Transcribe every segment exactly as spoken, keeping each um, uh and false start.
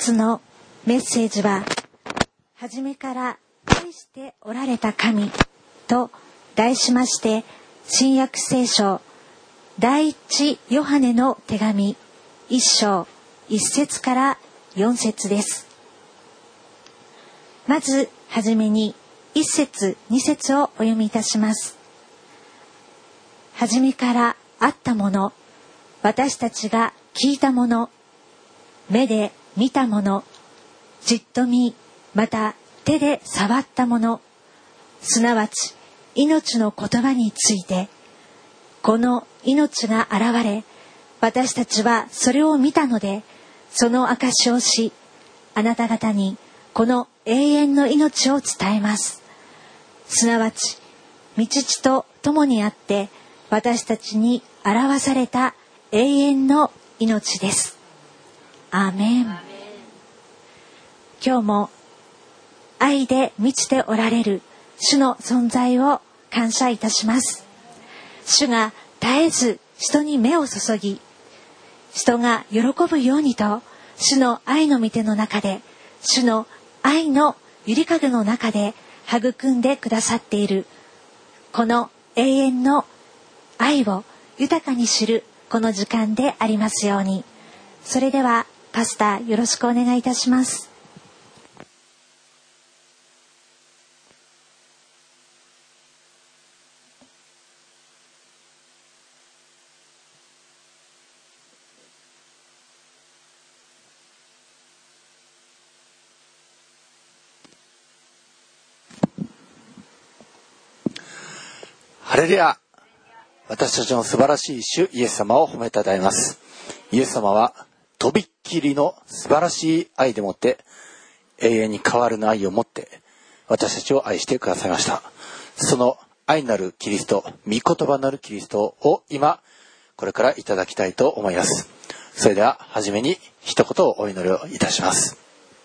日のメッセージは、初めから愛しておられた神と題しまして、新約聖書第一ヨハネの手紙一章一節から四節です。まずはじめに一節二節をお読みいたします。はじめからあったもの、私たちが聞いたもの、目で見たもの、じっと見、また手で触ったもの、すなわち命の言葉について、この命が現れ、私たちはそれを見たので、その証をし、あなた方にこの永遠の命を伝えます。すなわち、御父と共にあって、私たちに表された永遠の命です。アーメン。今日も愛で満ちておられる主の存在を感謝いたします。主が絶えず人に目を注ぎ、人が喜ぶようにと、主の愛の御手の中で、主の愛のゆりかごの中で育んでくださっている、この永遠の愛を豊かに知るこの時間でありますように。それではパスタよろしくお願いいたします。 ハレルヤ。私たちの素晴らしい主イエス様を褒めたたえます。イエス様はとびっきりの素晴らしい愛でもって永遠に変わるの愛を持って私たちを愛してくださいました。その愛なるキリスト、御言葉なるキリストを今これからいただきたいと思います。それでは初めに一言お祈りをいたします。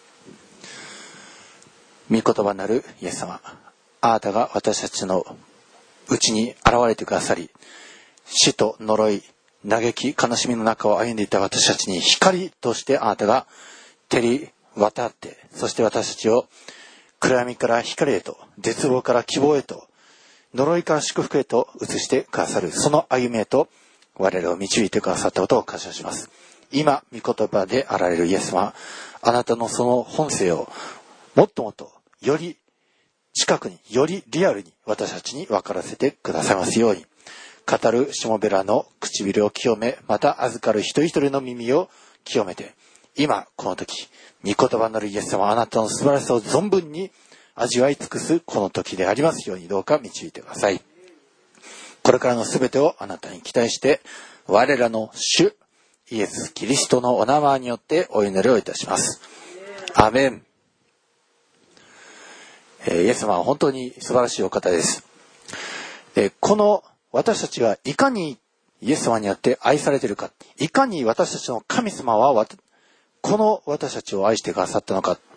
御言葉なるイエス様、あなたが私たちのうちに現れてくださり、死と呪い、嘆き、悲しみの中を歩んでいた私たちに光としてあなたが照り渡って、そして私たちを暗闇から光へと、絶望から希望へと、呪いから祝福へと移してくださる、その歩みへと我々を導いてくださったことを感謝します。今御言葉であられるイエス様、あなたのその本性をもっともっとより近くに、よりリアルに私たちに分からせてくださいますように。語るしもべらの唇を清め、また預かる一人一人の耳を清めて、今この時、御言葉なるイエス様、あなたの素晴らしさを存分に味わい尽くすこの時でありますように、どうか導いてください。これからのすべてをあなたに期待して、我らの主イエス・キリストのお名前によってお祈りをいたします。アーメン。イエス様は本当に素晴らしいお方です。この私たちがいかにイエス様によって愛されているか、いかに私たちの神様はこの私たちを愛してくださったのかって、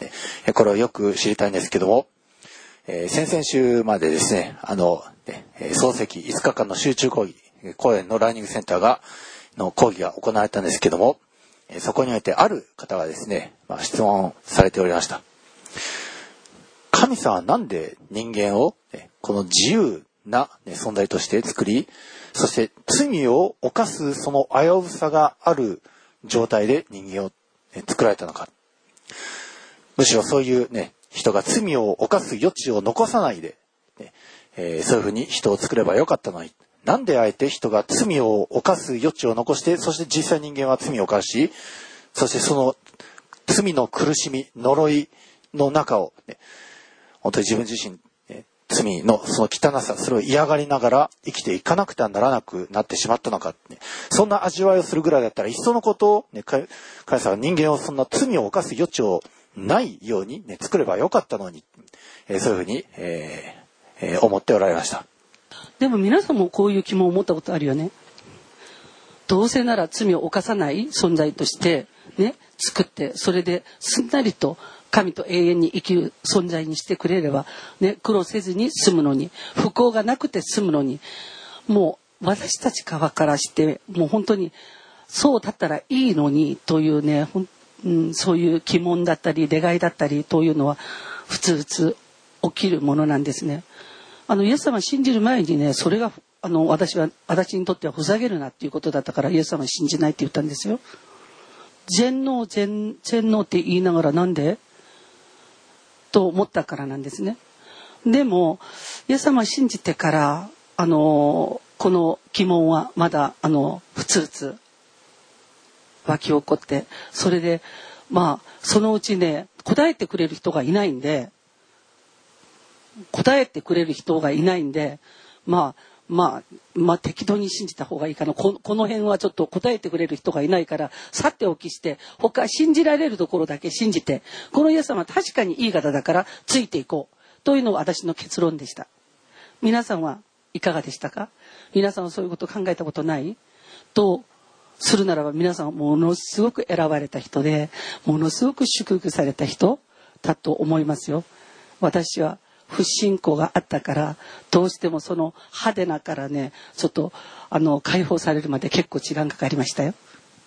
これをよく知りたいんですけども、先々週までですね、あの漱石いつかかんの集中講義、公園のラーニングセンターがの講義が行われたんですけども、そこにおいてある方がですね、まあ、質問されておりました。神様はなんで人間をこの自由な存在として作り、そして罪を犯すその危うさがある状態で人間を作られたのか。むしろそういうね、人が罪を犯す余地を残さないで、ねえー、そういうふうに人を作ればよかったのに、なんであえて人が罪を犯す余地を残して、そして実際人間は罪を犯し、そしてその罪の苦しみ、呪いの中を、ね、本当に自分自身、ね、罪のその汚さ、それを嫌がりながら生きていかなくてはならなくなってしまったのか、ね、そんな味わいをするぐらいだったらいっそのことを、ね、神様は人間をそんな罪を犯す余地をないように、ね、作ればよかったのに、えー、そういうふうに、えーえー、思っておられました。 でも皆さんもこういう気も思ったことあるよね。どうせなら罪を犯さない存在としてね、作って、それですんなりと神と永遠に生きる存在にしてくれれば、ね、苦労せずに済むのに、不幸がなくて済むのに、もう私たち側からしてもう本当にそうだったらいいのにというね、本うん、そういう疑問だったり願いだったりというのはふつふつ起きるものなんですね。あのイエス様を信じる前にね、それがあの私は私にとってはふざけるなっていうことだったからイエス様を信じないって言ったんですよ。全能 全, 全能って言いながらなんでと思ったからなんですね。でもイエス様を信じてからあのこの疑問はまだあのふつふつ湧き起こって、それでまあそのうちね答えてくれる人がいないんで答えてくれる人がいないんでまあまあまあ適当に信じた方がいいかな。 こ, この辺はちょっと答えてくれる人がいないからさておきして他信じられるところだけ信じて、このイエス様は確かにいい方だからついていこうというのが私の結論でした。皆さんはいかがでしたか？皆さんはそういうことを考えたことないとするならば、皆さんはものすごく選ばれた人でものすごく祝福された人だと思いますよ。私は不信仰があったからどうしてもその派手なからねちょっとあの解放されるまで結構時間かかりましたよ。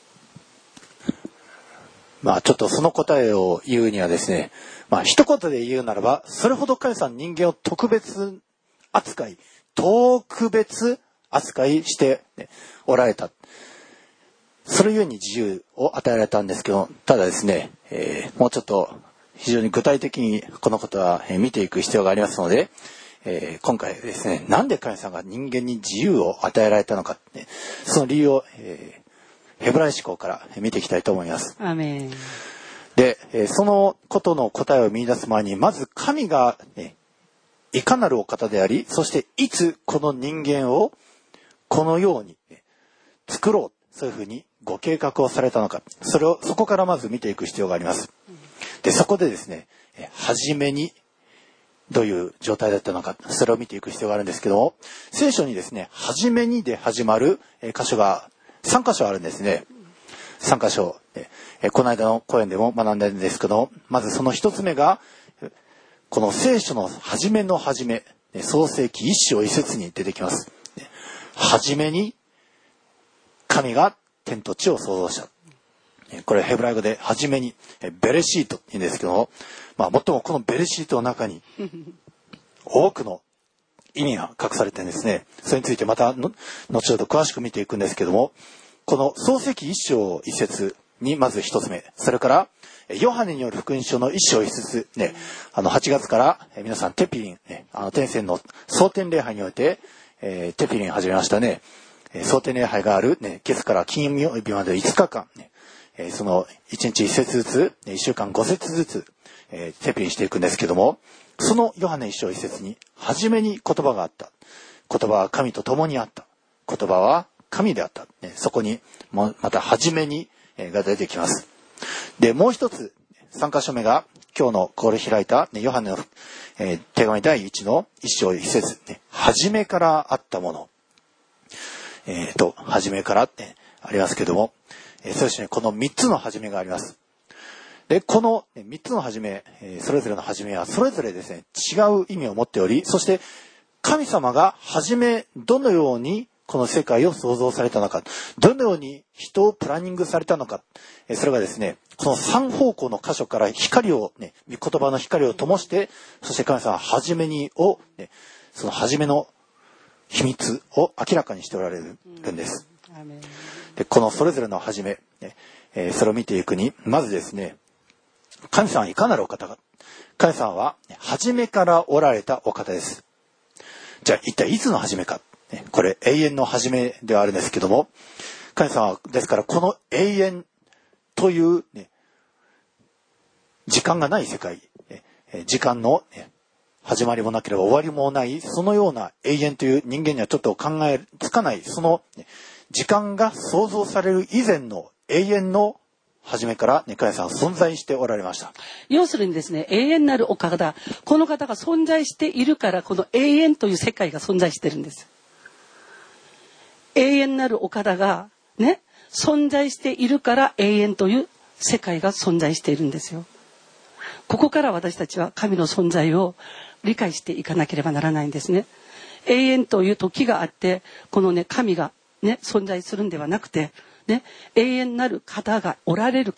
まあちょっとその答えを言うにはですね、まあ一言で言うならば、それほど神様人間を特別扱い特別扱いしておられた。それゆえに自由を与えられたんですけど、ただですね、えー、もうちょっと非常に具体的にこのことは見ていく必要がありますので、えー、今回ですね、なんで神様が人間に自由を与えられたのか、ね、その理由を、えー、ヘブライ思考から見ていきたいと思います。 アメン。 で、えー、そのことの答えを見出す前に、まず神が、ね、いかなるお方であり、そしていつこの人間をこのように、ね、作ろう、そういうふうにご計画をされたのか、それをそこからまず見ていく必要があります。で、そこでですね、初めにどういう状態だったのか、それを見ていく必要があるんですけども、聖書にですね、初めにで始まる箇所がさん箇所あるんですね。さん箇所、この間の講演でも学んだんですけど、まずその一つ目が、この聖書の初めの初め、創世記一章一節に出てきます。初めに神が天と地を創造した。これヘブライ語で初めにベレシートって言うんですけども、まあもっともこのベレシートの中に多くの意味が隠されてるんですね。それについてまたの後ほど詳しく見ていくんですけども、この創世記一章一節にまず一つ目、それからヨハネによる福音書の一章一節ね、あのはちがつから皆さんテピリン、ね、あの天線の蒼天礼拝において、えー、テピリン始めましたね。蒼天礼拝がある、ね、月から金曜日までいつかかん、ね、えー、そのいちにちいっ節ずつ、いっしゅうかんご節ずつ、えー、テピリンしていくんですけども、そのヨハネ一章一節に初めに言葉があった。言葉は神と共にあった。言葉は神であった。ね、そこにもまた初めに、えー、が出てきます。で、もう一つ、さん箇所目が今日のこれ開いた、ね、ヨハネの、えー、手紙第一の一章一節、ね、初めからあったもの。えーと、初めからってありますけども、えー、そうですね、この三つの初めがあります。で、この三つの初め、えー、それぞれの初めはそれぞれですね、違う意味を持っており、そして神様が初めどのようにこの世界を創造されたのか、どのように人をプランニングされたのか、えー、それがですね、この三方向の箇所から光をね、言葉の光を灯して、そして神様は初めにを、ね、その初めの秘密を明らかにしておられるんです。で、このそれぞれの初め、ねえー、それを見ていくに、まずですね、神様はいかなるお方か。神様は初めからおられたお方です。じゃあ一体いつの初めか。これ永遠の初めではあるんですけども、神様はですからこの永遠という、ね、時間がない世界、時間の、ね、始まりもなければ終わりもない、そのような永遠という人間にはちょっと考えつかない、その、ね、時間が創造される以前の永遠の初めからね、神様は存在しておられました。 要するにですね、永遠なるお方、この方が存在しているからこの永遠という世界が存在してるんです。永遠なるお方がね、存在しているから永遠という世界が存在しているんですよ。ここから私たちは神の存在を理解していかなければならないんですね。永遠という時があって、このね、神がね、存在するんではなくて、ね、永遠なる方がおられるから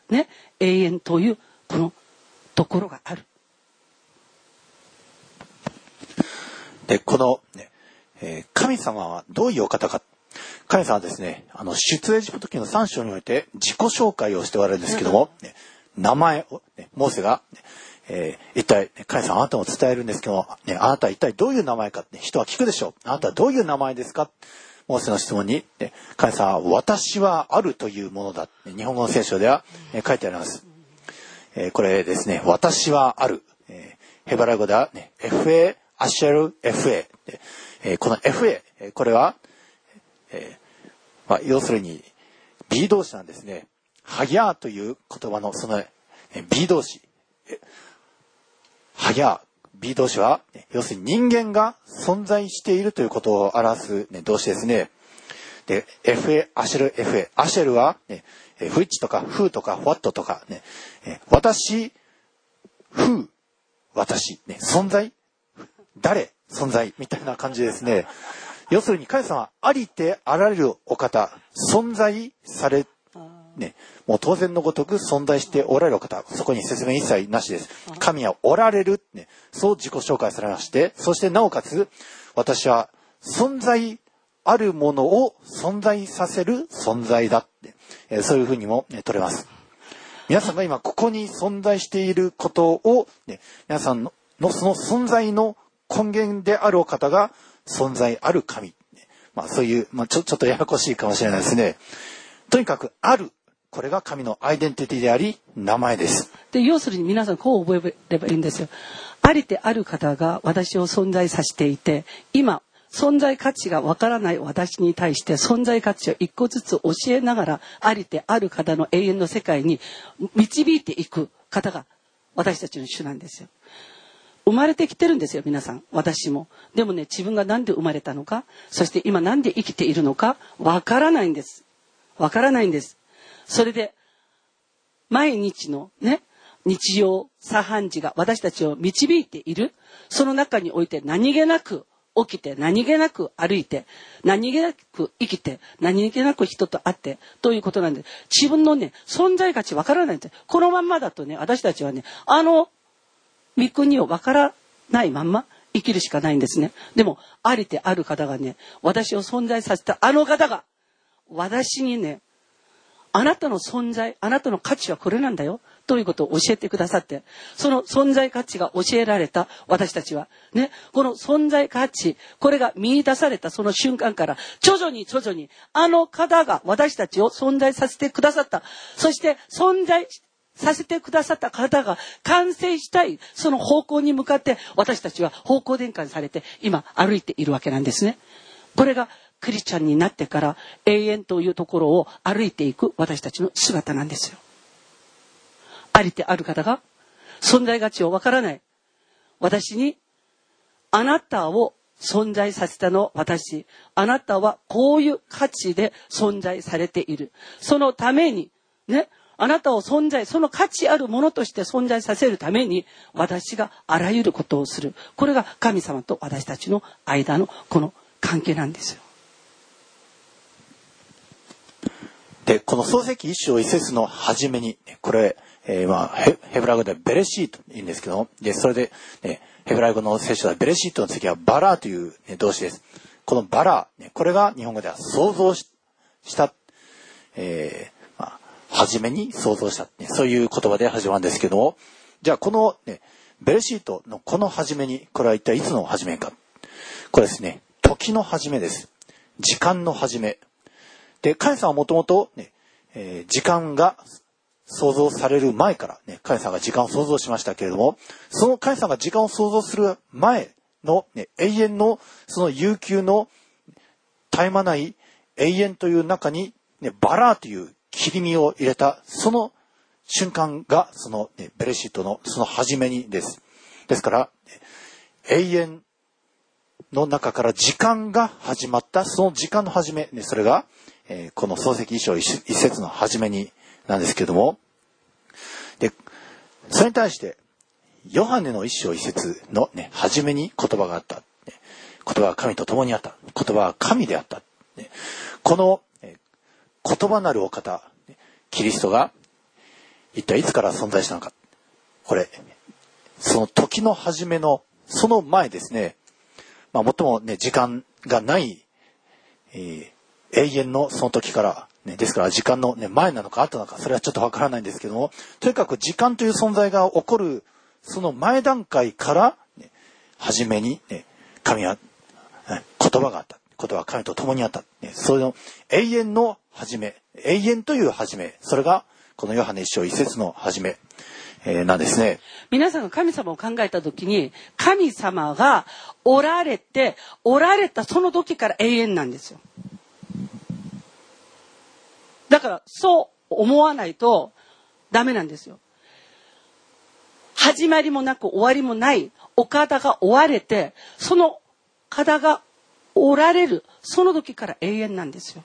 ね、永遠というこのところがある。 で、この、ねえー、神様はどういうお方か。神様はですね、あの出エジプト記のさん章において自己紹介をしておられるんですけども、ね、名前を、ね、モーセが、ねえー、一体神様あなたを伝えるんですけども、ね、あなたは一体どういう名前かって人は聞くでしょう。あなたはどういう名前ですか。モーセの質問に、ね、神様は私はあるというものだ。日本語の聖書では、ね、書いてあります。えー、これですね、私はある。えー、ヘブライ語では、ね、エフエー、アシェル、エフエー。えー、この エフエー、これは、えーまあ、要するに B 動詞なんですね。ハギャーという言葉のその B 動詞。ハギャー、B 動詞は、要するに人間が存在しているということを表す、ね、動詞ですね。で、エフエー、アシェル、エフエー。アシェルは、ね、フイッチとかフーとかフワットとか、ね、私、フー、私、ね、存在、誰、存在みたいな感じですね。要するに神様はありてあられるお方、存在され、ね、もう当然のごとく存在しておられるお方、そこに説明一切なしです。神はおられる、ね、そう自己紹介されまして、そしてなおかつ私は存在あるものを存在させる存在だって、えー、そういうふうにも、ね、取れます。皆さんが今ここに存在していることを、ね、皆さんの、のその存在の根源であるお方が存在ある神。まあそういう、まあちょ、ちょっとややこしいかもしれないですね。とにかくある。これが神のアイデンティティであり、名前です。 で、要するに皆さんこう覚えればいいんですよ。ありてある方が私を存在させていて、今、存在価値がわからない私に対して存在価値を一個ずつ教えながら、ありてある方の永遠の世界に導いていく方が私たちの主なんですよ。生まれてきてるんですよ、皆さん。私も。でもね、自分がなんで生まれたのか、そして今なんで生きているのか、わからないんです。わからないんです。それで、毎日のね、日曜茶飯事が私たちを導いている。その中において何気なく起きて、何気なく歩いて、何気なく生きて、何気なく人と会って、ということなんで、自分のね、存在価値わからないんです。このまんまだとね、私たちはね、あの、御国をわからないまんま生きるしかないんですね。でも、ありてある方がね、私を存在させたあの方が、私にね、あなたの存在、あなたの価値はこれなんだよ、ということを教えてくださって、その存在価値が教えられた私たちは、ね、この存在価値、これが見出されたその瞬間から、徐々に徐々に、あの方が私たちを存在させてくださった。そして、存在させてくださった方が完成したいその方向に向かって私たちは方向転換されて今歩いているわけなんですね。これがクリスチャンになってから永遠というところを歩いていく私たちの姿なんですよ。ありてある方が存在価値をわからない私に、あなたを存在させたの私、あなたはこういう価値で存在されている、そのためにね、あなたを存在、その価値あるものとして存在させるために私があらゆることをする。これが神様と私たちの間のこの関係なんですよ。 で、この創世記一章一節の初めに、これ、えー、まあヘ、ヘブライ語ではベレシートと言うんですけども、で、それで、ね、ヘブライ語の聖書ではベレシートの次はバラーという、ね、動詞です。このバラー、ね、これが日本語では想像し、した、えー初めに想像した、ね、そういう言葉で始まるんですけども、じゃあこの、ね、ベレシートのこの初めに、これは一体いつの初めか。これですね、時の初めです。時間の初め。で、神様はもともとね、えー、時間が創造される前から、ね、神様が時間を創造しましたけれども、その神様が時間を創造する前の、ね、永遠のその悠久の絶え間ない永遠という中に、ね、バラーという切り身を入れたその瞬間がその、ね、ベレシートのその初めにです。ですから永遠の中から時間が始まったその時間の始め、ね、それが、えー、この創世記一章一節の初めになんですけれども、でそれに対してヨハネの一章一節の、ね、初めに言葉があった、ね、言葉は神と共にあった、言葉は神であった、ね、この言葉なるお方キリストが一体いつから存在したのか。これ、その時の初めの、その前ですね、まあ、最もね、時間がない、えー、永遠のその時から、ね、ですから時間の、ね、前なのか後なのか、それはちょっとわからないんですけども、とにかく時間という存在が起こる、その前段階から、ね、初めに、ね、神は、ね、言葉があった。言葉は神と共にあった。ね、その永遠の初め、永遠という初め、それがこのヨハネ一章一節の初め、えー、なんですね。 皆さんが神様を考えたときに、神様がおられて、おられたその時から永遠なんですよ。だからそう思わないとダメなんですよ。始まりもなく終わりもないお方が追われて、その方がおられるその時から永遠なんですよ。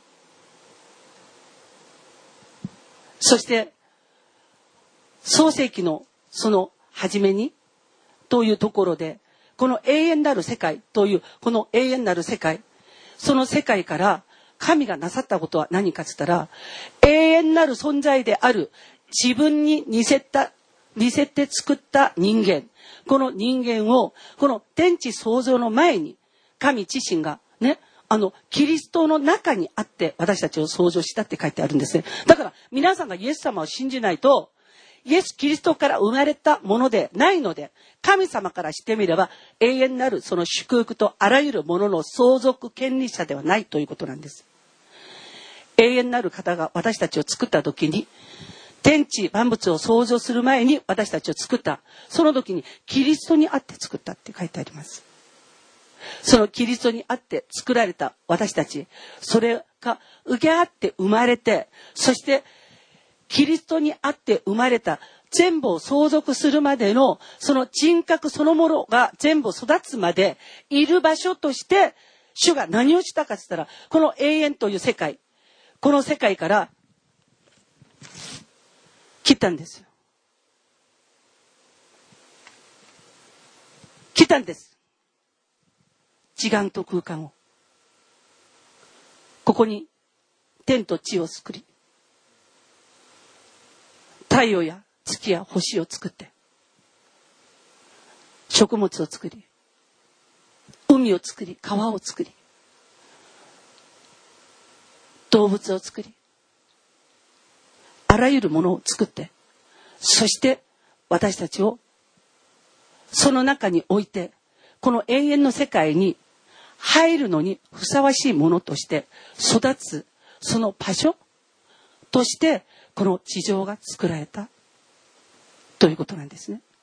そして創世記のその初めにというところで、この永遠なる世界というこの永遠なる世界、その世界から神がなさったことは何かって言ったら、永遠なる存在である自分に似せた似せて作った人間、この人間をこの天地創造の前に神自身がね、あのキリストの中にあって私たちを創造したって書いてあるんですね。だから皆さんがイエス様を信じないと、イエス・キリストから生まれたものでないので、神様からしてみれば永遠なるその祝福とあらゆるものの相続権利者ではないということなんです。永遠なる方が私たちを作った時に、天地万物を創造する前に私たちを作った、その時にキリストにあって作ったって書いてあります。そのキリストにあって作られた私たち、それが受け合って生まれて、そしてキリストにあって生まれた全部を相続するまでのその人格そのものが全部育つまでいる場所として、主が何をしたかって言ったら、この永遠という世界、この世界から来たんですよ。来たんです。時間と空間を。ここに天と地を作り、太陽や月や星を作って、食物を作り、海を作り、川を作り、動物を作り、あらゆるものを作って、そして私たちをその中に置いて、この永遠の世界に入るのにふさわしいものとして育つ、その場所としてこの地上が作られたということなんですね。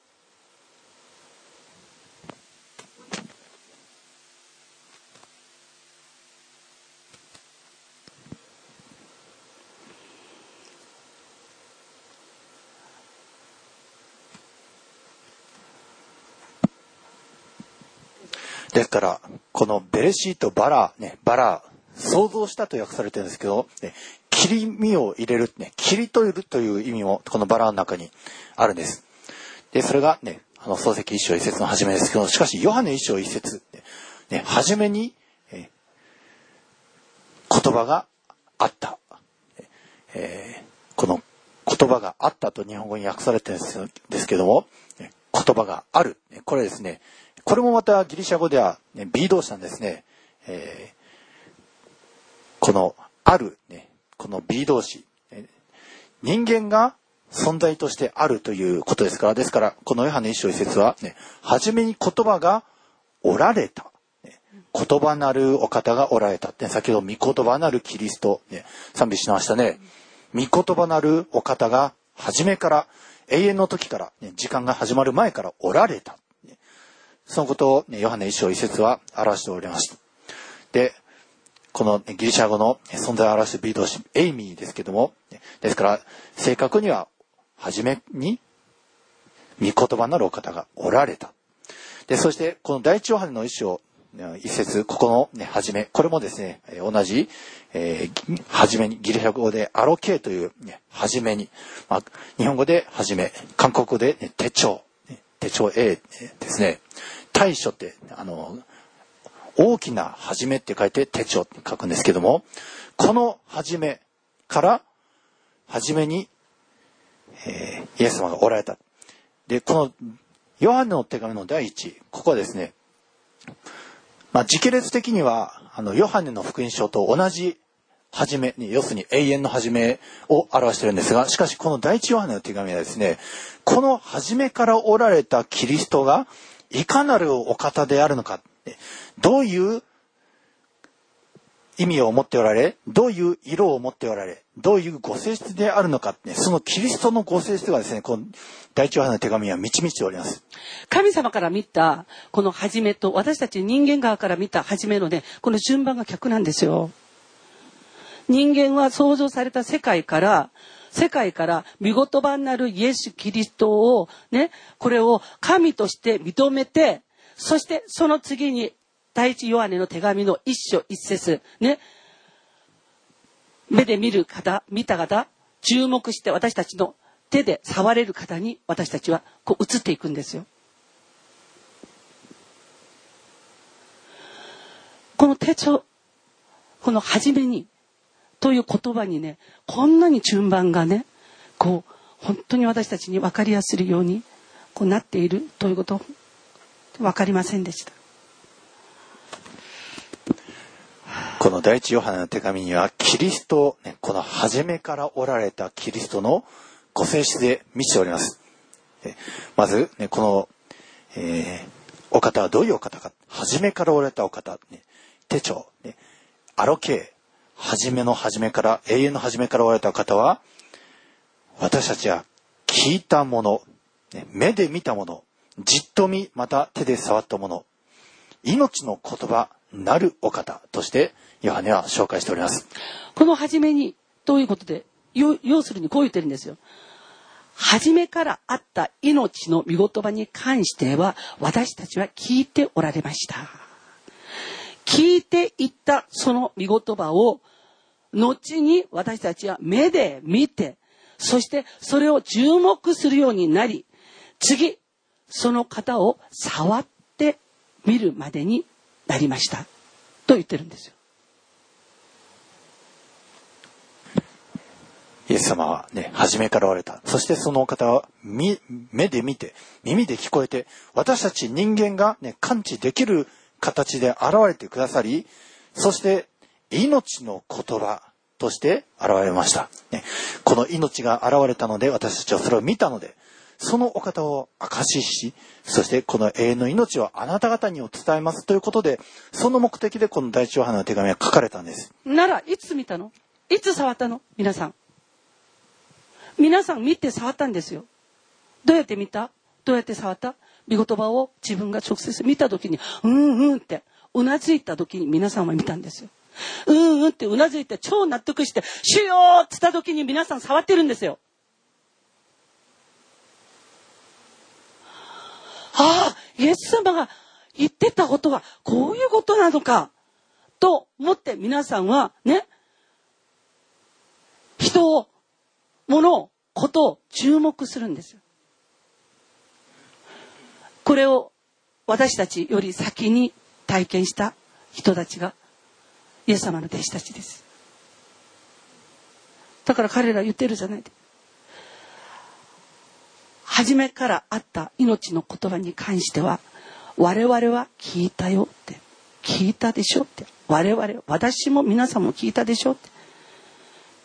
ですからこのベレシートバラね、バラ想像したと訳されてるんですけど、ね、切り身を入れる、ね、切り取るという意味もこのバラの中にあるんです。でそれがね、あの創世記一章一節の初めですけど、しかしヨハネ一章一節、ね、初めに、えー、言葉があった、えー、この言葉があったと日本語に訳されてるんですけども、言葉がある、これですね、これもまたギリシャ語では、ね、B 動詞なんですね。えー、このある、ね、この B 動詞、人間が存在としてあるということですから、ですからこのヨハネ一章一節は、ね、初めに言葉がおられた、ね、言葉なるお方がおられたって、先ほど御言葉なるキリスト、ね、賛美しましたね。御言葉なるお方が初めから永遠の時から、ね、時間が始まる前からおられた。そのことを、ね、ヨハネ一章一節は表しております。で、この、ね、ギリシャ語の存在を表す B 動詞、エイミーですけども、ですから、正確には、初めに、御言葉なるお方がおられた。で、そして、この第一ヨハネの一章、一節、ここの、ね、初め、これもですね、同じ、えー、初めに、ギリシャ語でアロケーという、ね、初めに、まあ、日本語で初め、韓国語で、ね、手帳、ね、手帳 A ですね。大書ってあの大きな初めって書いて手帳って書くんですけども、この初めから初めに、 えー、イエス様がおられた。で、このヨハネの手紙の第一、ここはですね、まあ、時系列的にはあのヨハネの福音書と同じ始め、要するに永遠の始めを表しているんですが、しかしこの第一ヨハネの手紙はですね、この初めからおられたキリストがいかなるお方であるのか、どういう意味を持っておられ、どういう色を持っておられ、どういうご性質であるのか、そのキリストのご性質がですね、この第一ヨハネの手紙には満ち満ちております。 神様から見たこの始めと私たち人間側から見た始めのね、この順番が逆なんですよ。人間は創造された世界から世界から御言葉になるイエス・キリストをね、これを神として認めて、そしてその次に第一ヨハネの手紙の一章一節ね、目で見る方、見た方、注目して私たちの手で触れる方に私たちはこう移っていくんですよ。この手帳、この初めにという言葉にね、こんなに順番がね、こう本当に私たちに分かりやすいようにこうなっているということ分かりませんでした。 この第一ヨハネの手紙にはキリスト、ね、この初めからおられたキリストのご性質で満ちております。まず、ね、この、えー、お方はどういうお方か。初めからおられたお方、ね、手帳、ね、アロケー、初めの初めから永遠の初めからおられた方は、私たちは聞いたもの、目で見たもの、じっと見、また手で触ったもの、命の言葉なるお方としてヨハネは紹介しております。 この初めにということで、要するにこう言ってるんですよ。初めからあった命の御言葉に関しては私たちは聞いておられました。聞いていったその御言葉を後に私たちは目で見て、そしてそれを注目するようになり、次その方を触って見るまでになりましたと言ってるんですよ。 イエス様はね、初めからおられた。そしてそのお方は目で見て、耳で聞こえて、私たち人間がね、感知できる形で現れてくださり、そして命の言葉として現れました、ね、この命が現れたので私たちはそれを見たので、そのお方を証しし、そしてこの永遠の命をあなた方にを伝えますということで、その目的でこの第一ヨハネの手紙は書かれたんです。 ならいつ見たの？いつ触ったの？皆さん皆さん見て触ったんですよ。どうやって見た？どうやって触った？御言葉を自分が直接見た時にうんうんってうなずいた時に皆さんは見たんですよ。うんうんってうなずいて超納得して主よーって言った時に皆さん触ってるんですよ。ああ、イエス様が言ってたことはこういうことなのかと思って皆さんはね、人を、物を、ことを注目するんですよ。これを私たちより先に体験した人たちがイエス様の弟子たちです。だから彼ら言ってるじゃないですか。初めからあった命の言葉に関しては我々は聞いたよって、聞いたでしょって、我々私も皆さんも聞いたでしょって、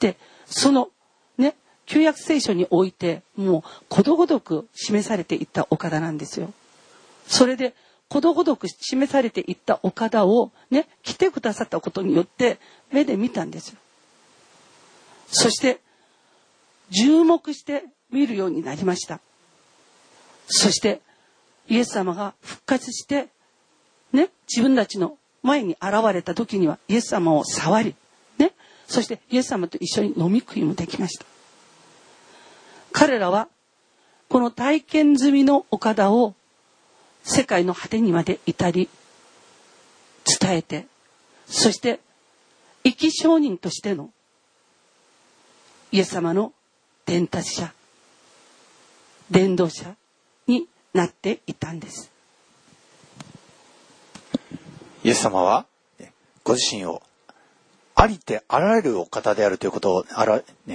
でそのね、旧約聖書においてもうことごとく示されていったお方なんですよ。それでことごとく示されていったお方をね、来てくださったことによって目で見たんですよ。そして注目して見るようになりました。そしてイエス様が復活してね、自分たちの前に現れた時にはイエス様を触りね、そしてイエス様と一緒に飲み食いもできました。彼らはこの体験済みのお方を世界の果てにまで至り伝えて、そして生き証人としてのイエス様の伝達者、伝道者になっていたんです。 イエス様はご自身をありてあらゆるお方であるということをあら、ね、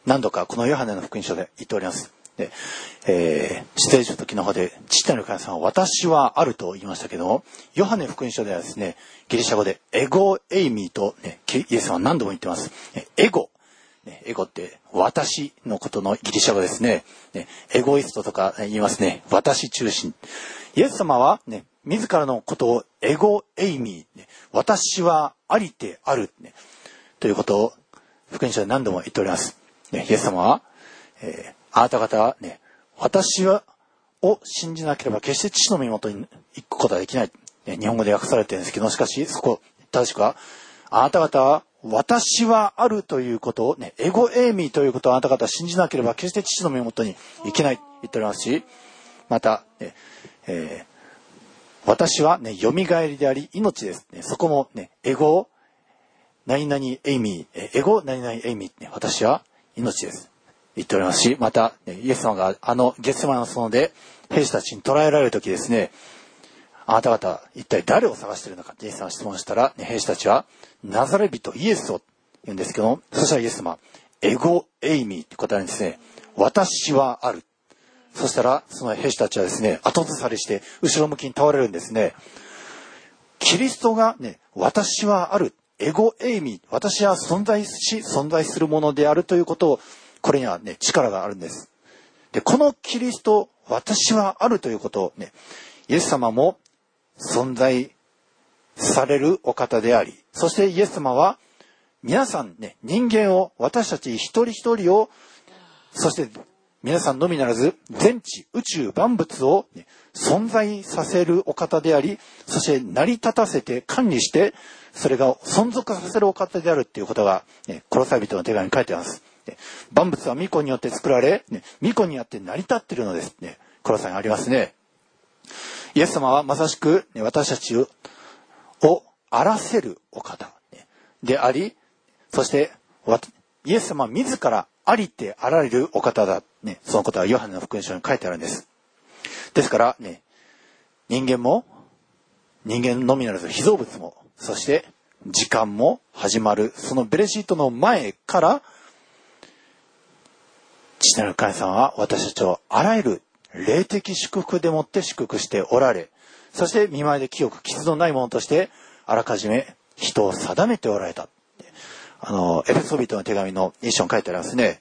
何度かこのヨハネの福音書で言っております。で、えー、出エジプト記の方で父なる神様は私はあると言いましたけども、ヨハネ福音書ではですね、ギリシャ語でエゴエイミーと、ね、イエス様は何度も言ってます。エゴ、ね、エゴって私のことのギリシャ語ですね。ね、エゴイストとか言いますね。私中心。イエス様はね、自らのことをエゴエイミー、ね、私はありてある、ね、ということを福音書で何度も言っております。ね、イエス様は、えー、あなた方はね、私はを信じなければ決して父の身元に行くことはできない。ね、日本語で訳されてるんですけど、しかしそこ正しくは、あなた方は私はあるということをね、エゴエイミーということをあなた方は信じなければ決して父の身元に行けないと言っておりますし、また、ねえー私はね、蘇りであり、命です。ね、そこもね、エゴ、何々エイミー、エゴ、何々エイミー、ね、私は命です。言っておりますし、また、ね、イエス様があのゲッセマネの園で兵士たちに捕らえられるときですね、あなた方一体誰を探しているのかってイエス様が質問したら、ね、兵士たちはナザレ人イエスを言うんですけども、そしたらイエス様、エゴエイミーって答えるんですね。私はある。そしたらその兵士たちはですね、後ずさりして後ろ向きに倒れるんですね。キリストがね、私はある、エゴエイミー、私は存在し存在するものであるということを、これにはね、力があるんです。で、このキリスト、私はあるということをね、イエス様も存在されるお方であり、そしてイエス様は皆さんね、人間を、私たち一人一人を、そして皆さんのみならず全地宇宙万物を、ね、存在させるお方であり、そして成り立たせて管理してそれが存続させるお方であるっていうことが、ね、コロサイ人の手紙に書いてあります。ね、万物は御子によって作られ、ね、御子によって成り立っているのです、ね、コロサイにありますね。イエス様はまさしく、ね、私たちをあらせるお方であり、そしてイエス様自らありてあられるお方だ、ね、そのことはヨハネの福音書に書いてあるんです。ですからね、人間も人間のみならず被造物も、そして時間も始まるそのベレシートの前から父なる神様は私たちをあらゆる霊的祝福でもって祝福しておられ、そして見舞いで清く傷のないものとしてあらかじめ人を定めておられた。あのエペソビトの手紙の一章に書いてありますね。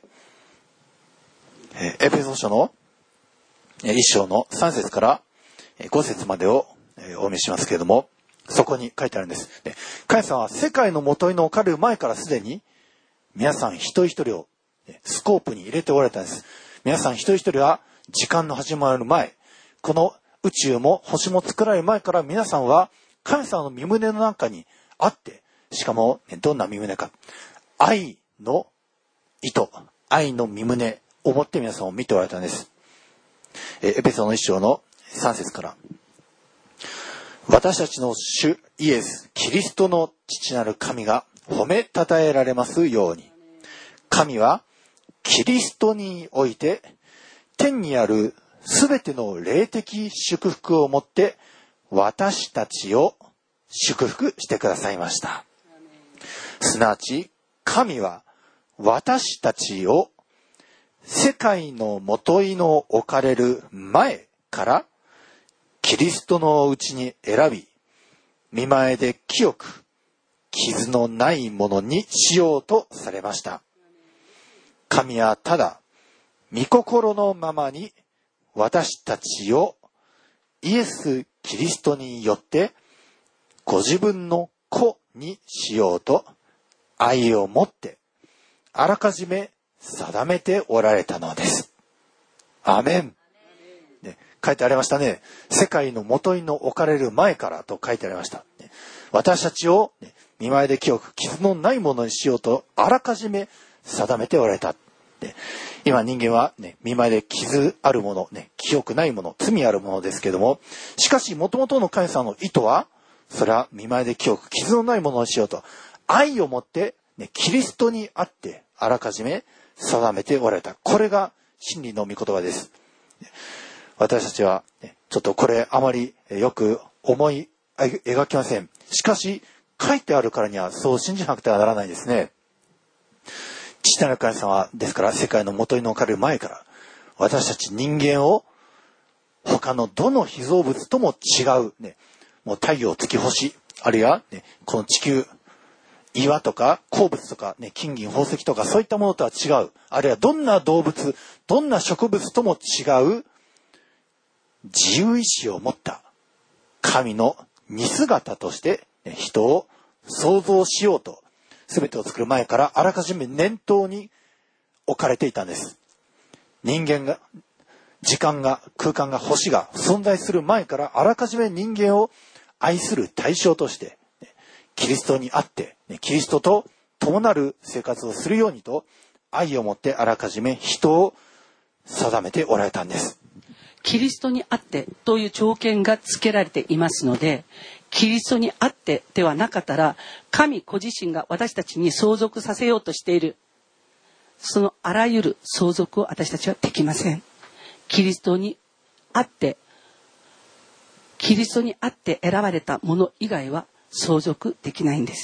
エペソ書の一章のさん節からご節までをお読みしますけれども、そこに書いてあるんです。神様は世界の元に置かれる前からすでに皆さん一人一人をスコープに入れておられたんです。皆さん一人一人は時間の始まる前、この宇宙も星も作られる前から皆さんは神様の御胸の中にあって、しかもどんな御胸か、愛の糸、愛の御胸を持って皆さんを見ておられたんです。エペソの一章のさん節から、私たちの主イエスキリストの父なる神が褒めたたえられますように、神はキリストにおいて天にあるすべての霊的祝福をもって私たちを祝福してくださいました。すなわち神は私たちを世界の元いの置かれる前からキリストのうちに選び、見前で清く傷のないものにしようとされました。神はただ御心のままに私たちをイエス・キリストによってご自分の子にしようと愛を持ってあらかじめ定めておられたのです。アメン。ね、書いてありましたね。世界の元にの置かれる前からと書いてありました。ね、私たちを、ね、見舞いで清く傷のないものにしようとあらかじめ定めておられた。ね、今人間は、ね、見舞いで傷あるもの、ね、清くないもの、罪あるものですけども、しかし元々の神様の意図は、それは見舞いで清く傷のないものにしようと愛を持って、ね、キリストにあってあらかじめ定めておられた。これが真理の御言葉です。私たちは、ね、ちょっとこれあまりよく思い描きません。しかし書いてあるからにはそう信じなくてはならないですね。 父なる神様は、ですから世界の元に置かれる前から、私たち人間を他のどの被造物とも違う、ね、もう太陽、月、星、あるいは、ね、この地球、岩とか鉱物とか、ね、金銀宝石とかそういったものとは違う。あるいはどんな動物、どんな植物とも違う自由意志を持った神の似姿として、ね、人を創造しようと、全てを作る前からあらかじめ念頭に置かれていたんです。人間が、時間が、空間が、星が存在する前からあらかじめ人間を愛する対象として、キリストにあって、キリストと共なる生活をするようにと、愛を持ってあらかじめ人を定めておられたんです。 キリストにあってという条件が付けられていますので、キリストにあってではなかったら、神ご自身が私たちに相続させようとしている、そのあらゆる相続を私たちはできません。キリストにあって、キリストにあって選ばれたもの以外は相続できないんです。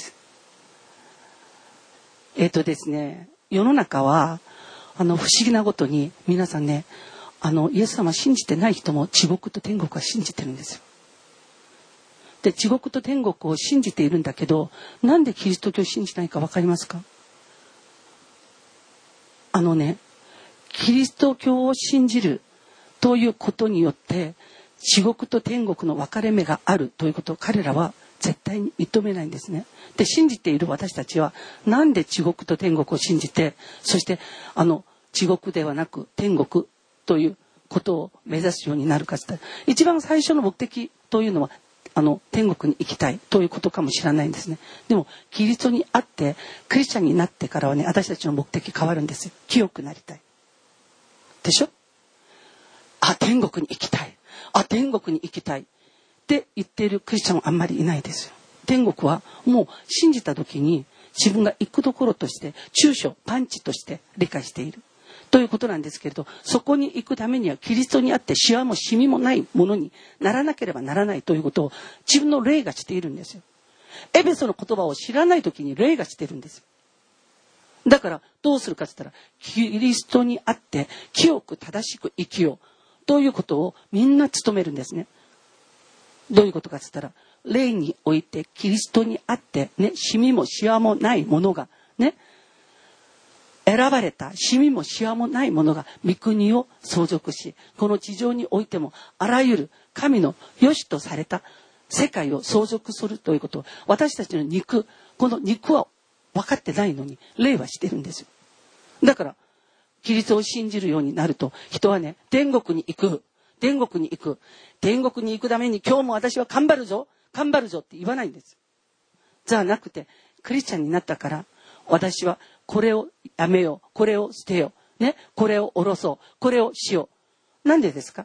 えっとですね、世の中はあの不思議なことに皆さんね、あのイエス様信じてない人も地獄と天国は信じてるんですよ。で、地獄と天国を信じているんだけど、なんでキリスト教を信じないか分かりますか？あのね、キリスト教を信じるということによって地獄と天国の分かれ目があるということを彼らは絶対に認めないんですね。で、信じている私たちはなんで地獄と天国を信じて、そしてあの地獄ではなく天国ということを目指すようになるかというと、一番最初の目的というのはあの天国に行きたいということかもしれないんですね。でもキリストにあってクリスチャンになってからはね、私たちの目的変わるんですよ。清くなりたいでしょ。あ、天国に行きたい、あ、天国に行きたいって言っているクリスチャンはあんまりいないですよ。天国はもう信じた時に自分が行くところとして、中小パンチとして理解しているということなんですけれど、そこに行くためにはキリストにあってシワもシミもないものにならなければならないということを自分の霊がしているんですよ。エベソの言葉を知らない時に霊がしているんですよ。だからどうするかって言ったら、キリストにあって清く正しく生きようということをみんな努めるんですね。どういうことかって言ったら、霊においてキリストにあってね、シミもシワもないものがね、選ばれたシミもシワもないものが御国を相続し、この地上においてもあらゆる神の良しとされた世界を相続するということを、私たちの肉、この肉は分かってないのに霊はしてるんですよ。だからキリストを信じるようになると、人はね、天国に行く、天国に行く、天国に行くために今日も私は頑張るぞ、頑張るぞって言わないんです。じゃなくて、クリスチャンになったから私はこれをやめよう、これを捨てよう、ね、これを下ろそう、これをしよう。なんでですか？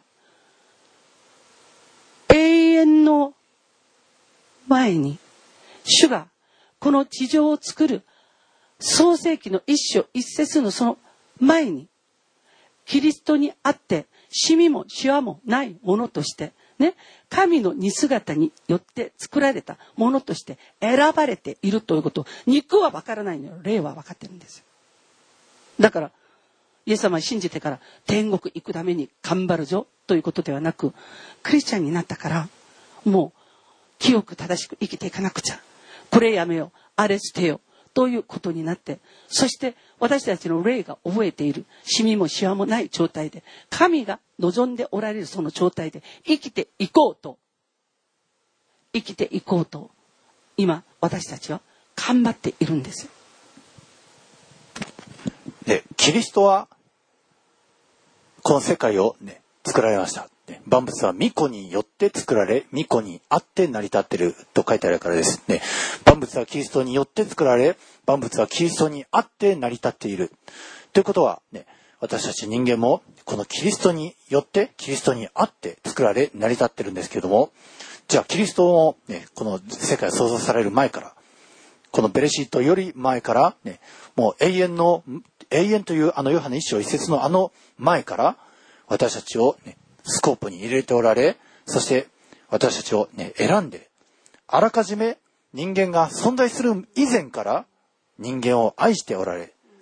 永遠の前に主がこの地上を作る創世記の一章一節のその前に、キリストにあってシミもシワもないものとしてね、神の似姿によって作られたものとして選ばれているということを、肉は分からないのよ、霊は分かってるんですよ。だからイエス様を信じてから天国行くために頑張るぞということではなく、クリスチャンになったからもう清く正しく生きていかなくちゃ、これやめよう、あれ捨てようということになって、そして私たちの霊が覚えているシミもシワもない状態で、神が望んでおられるその状態で生きていこうと生きていこうと今私たちは頑張っているんですよ。 で、キリストはこの世界を、ね、作られました。万物は御子によって作られ、御子にあって成り立っていると書いてあるからですね。万物はキリストによって作られ、万物はキリストにあって成り立っているということは、ね、私たち人間もこのキリストによってキリストにあって作られ成り立っているんですけれども、じゃあキリストも、ね、この世界が創造される前から、このベレシートより前から、ね、もう永遠の永遠というあのヨハネ一章一節のあの前から私たちを、ね、スコープに入れておられ、そして私たちを、ね、選んで、あらかじめ人間が存在する以前から人間を愛しておられ、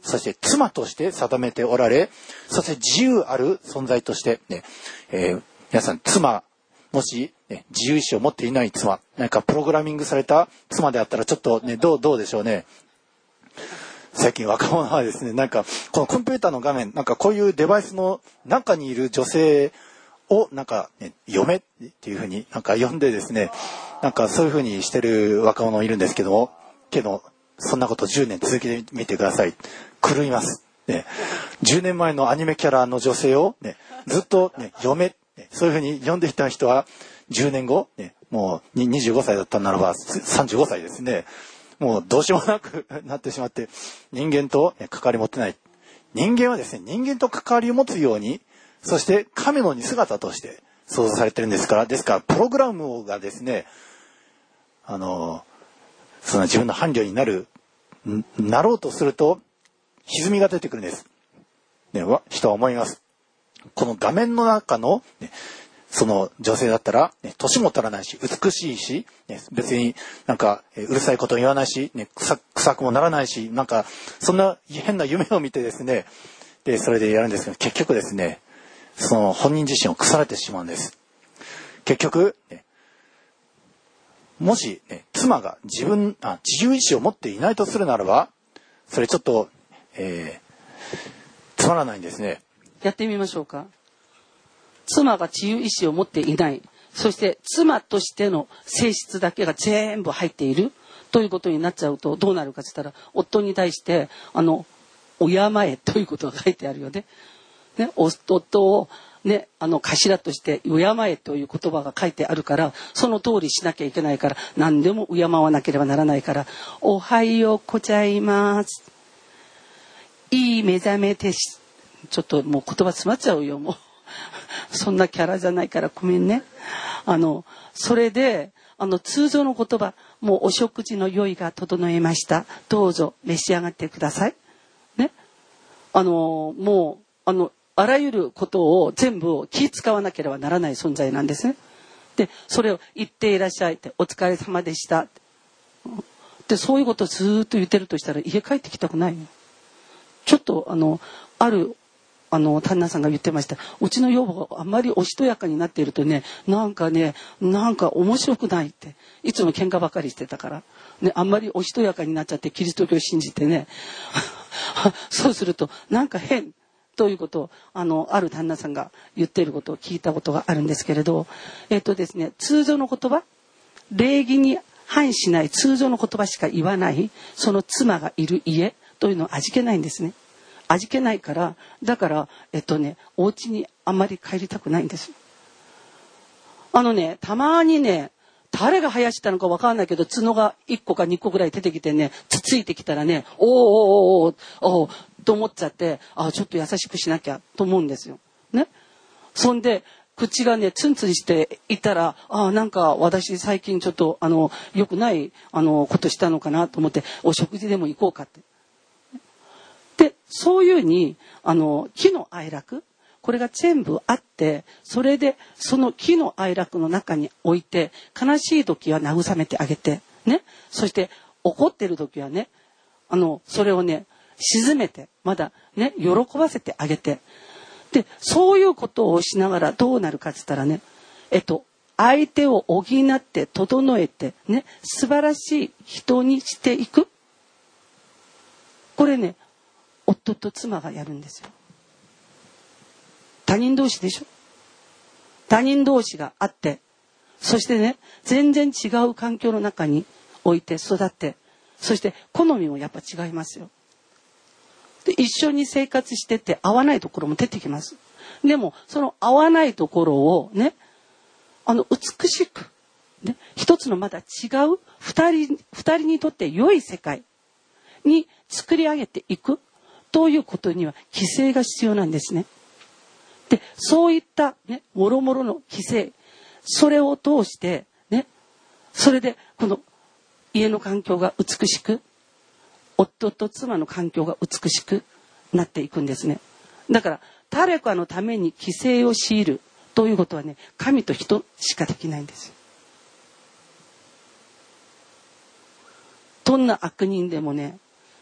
そして妻として定めておられ、そして自由ある存在として、ねえー、皆さん妻、もし、ね、自由意志を持っていない妻、なんかプログラミングされた妻であったらちょっとね、どう、どうでしょうね。最近若者はですね、なんかこのコンピューターの画面、なんかこういうデバイスの中にいる女性をなんか、ね、嫁っていう風になんか呼んでですね、なんかそういう風にしてる若者いるんですけども、けどそんなことじゅうねん続けてみてください。狂います。ね、じゅうねんまえのアニメキャラの女性を、ね、ずっと、ね、嫁、ね、そういう風に呼んでいた人はじゅうねんご、ね、もうにじゅうごさいだったならばさんじゅうごさいですね。もうどうしようもなくなってしまって、人間と関わり持ってない。人間はですね、人間と関わりを持つように、そして神の似姿として創造されてるんですから、ですからプログラムがですね、あのその自分の伴侶になるなろうとすると歪みが出てくるんです、ね、人は思います。この画面の中の、ね、その女性だったら、ね、年も取らないし美しいし、ね、別になんかうるさいこと言わないし、ね、臭, 臭くもならないし、なんかそんな変な夢を見てですね、でそれでやるんですけど、結局ですね、その本人自身を腐れてしまうんです。結局、ね、もし、ね、妻が自分あ自由意志を持っていないとするならば、それちょっと、えー、つまらないんですね。 やってみましょうか。妻が自由意志を持っていない、そして妻としての性質だけが全部入っているということになっちゃうと、どうなるかって言ったら、夫に対してあのお敬えということが書いてあるよね。ね、夫を、ね、あの頭として敬えという言葉が書いてあるから、その通りしなきゃいけないから、何でも敬わなければならないから、おはようございます、いい目覚めです、ちょっともう言葉詰まっちゃうよ、もうそんなキャラじゃないからごめんね。あのそれであの通常の言葉、もうお食事の用意が整えました、どうぞ召し上がってください、ね、あのもうあのあらゆることを全部を気使わなければならない存在なんですね。でそれを言っていらっしゃいって、お疲れ様でしたで、そういうことをずっと言ってるとしたら家帰ってきたくないよ。ちょっとあのあるあの旦那さんが言ってました。うちの養母があんまりおしとやかになっているとね、なんかねなんか面白くないって、いつも喧嘩ばかりしてたから、ね、あんまりおしとやかになっちゃってキリスト教を信じてねそうするとなんか変ということを あのある旦那さんが言っていることを聞いたことがあるんですけれど、えっとですね、通常の言葉、礼儀に反しない通常の言葉しか言わないその妻がいる家というのは味気ないんですね。味気ないから、だからえっとねお家にあんまり帰りたくないんです。あのね、たまにね、誰が生やしたのか分かんないけど、角がいっこかにこぐらい出てきてね、つついてきたらね、おーおーおーおーと思っちゃって、あ、ちょっと優しくしなきゃと思うんですよ。ね。そんで口がねツンツンしていたら、あ、なんか私最近ちょっとあの良くないあのことしたのかなと思って、お食事でも行こうかって。で、そういうにあの喜怒哀楽、これが全部あって、それでその喜怒哀楽の中において、悲しい時は慰めてあげてね、そして怒ってる時はね、あのそれをね沈めて、まだね喜ばせてあげて、でそういうことをしながらどうなるかって言ったらね、えっと相手を補って整えてね、素晴らしい人にしていく。これね、夫と妻がやるんですよ。他人同士でしょ。他人同士があって、そしてね全然違う環境の中に置いて育って、そして好みもやっぱ違いますよ。で一緒に生活してて合わないところも出てきます。でもその合わないところをね、あの美しく、ね、一つのまだ違う二人二人にとって良い世界に作り上げていくということには規制が必要なんですね。でそういったねもろもろの規制、それを通してね、それでこの家の環境が美しく、夫と妻の環境が美しくなっていくんですね。だから誰かのために規制を強いるということはね、神と人しかできないんですよ。どんな悪人でもね、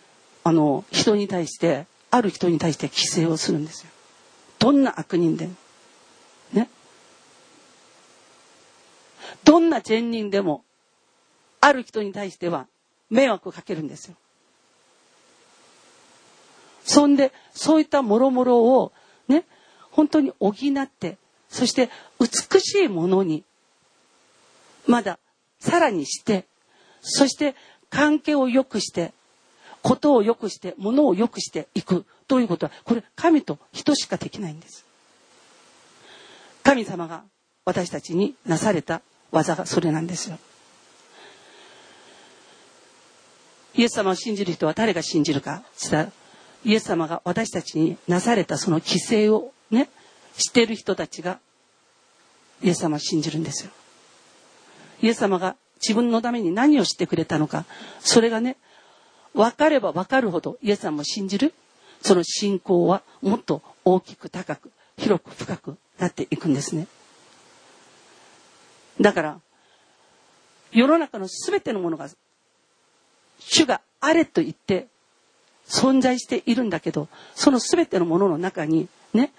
あの人に対してある人に対して規制をするんですよ。どんな悪人でもね、どんな善人でもある人に対しては迷惑をかけるんですよ。そんでそういったもろもろをね、本当に補って、そして美しいものにまださらにして、そして関係を良くして、ことを良くして、ものを良くしていくということは、これ神と人しかできないんです。神様が私たちになされた技がそれなんですよ。イエス様を信じる人は誰が信じるかしたら、イエス様が私たちになされたその規制をね、している人たちがイエス様を信じるんですよ。イエス様が自分のために何をしてくれたのか、それがね、分かれば分かるほどイエス様を信じるその信仰はもっと大きく高く広く深くなっていくんですね。だから世の中のすべてのものが主があれと言って存在しているんだけど、そのすべてのものの中にね、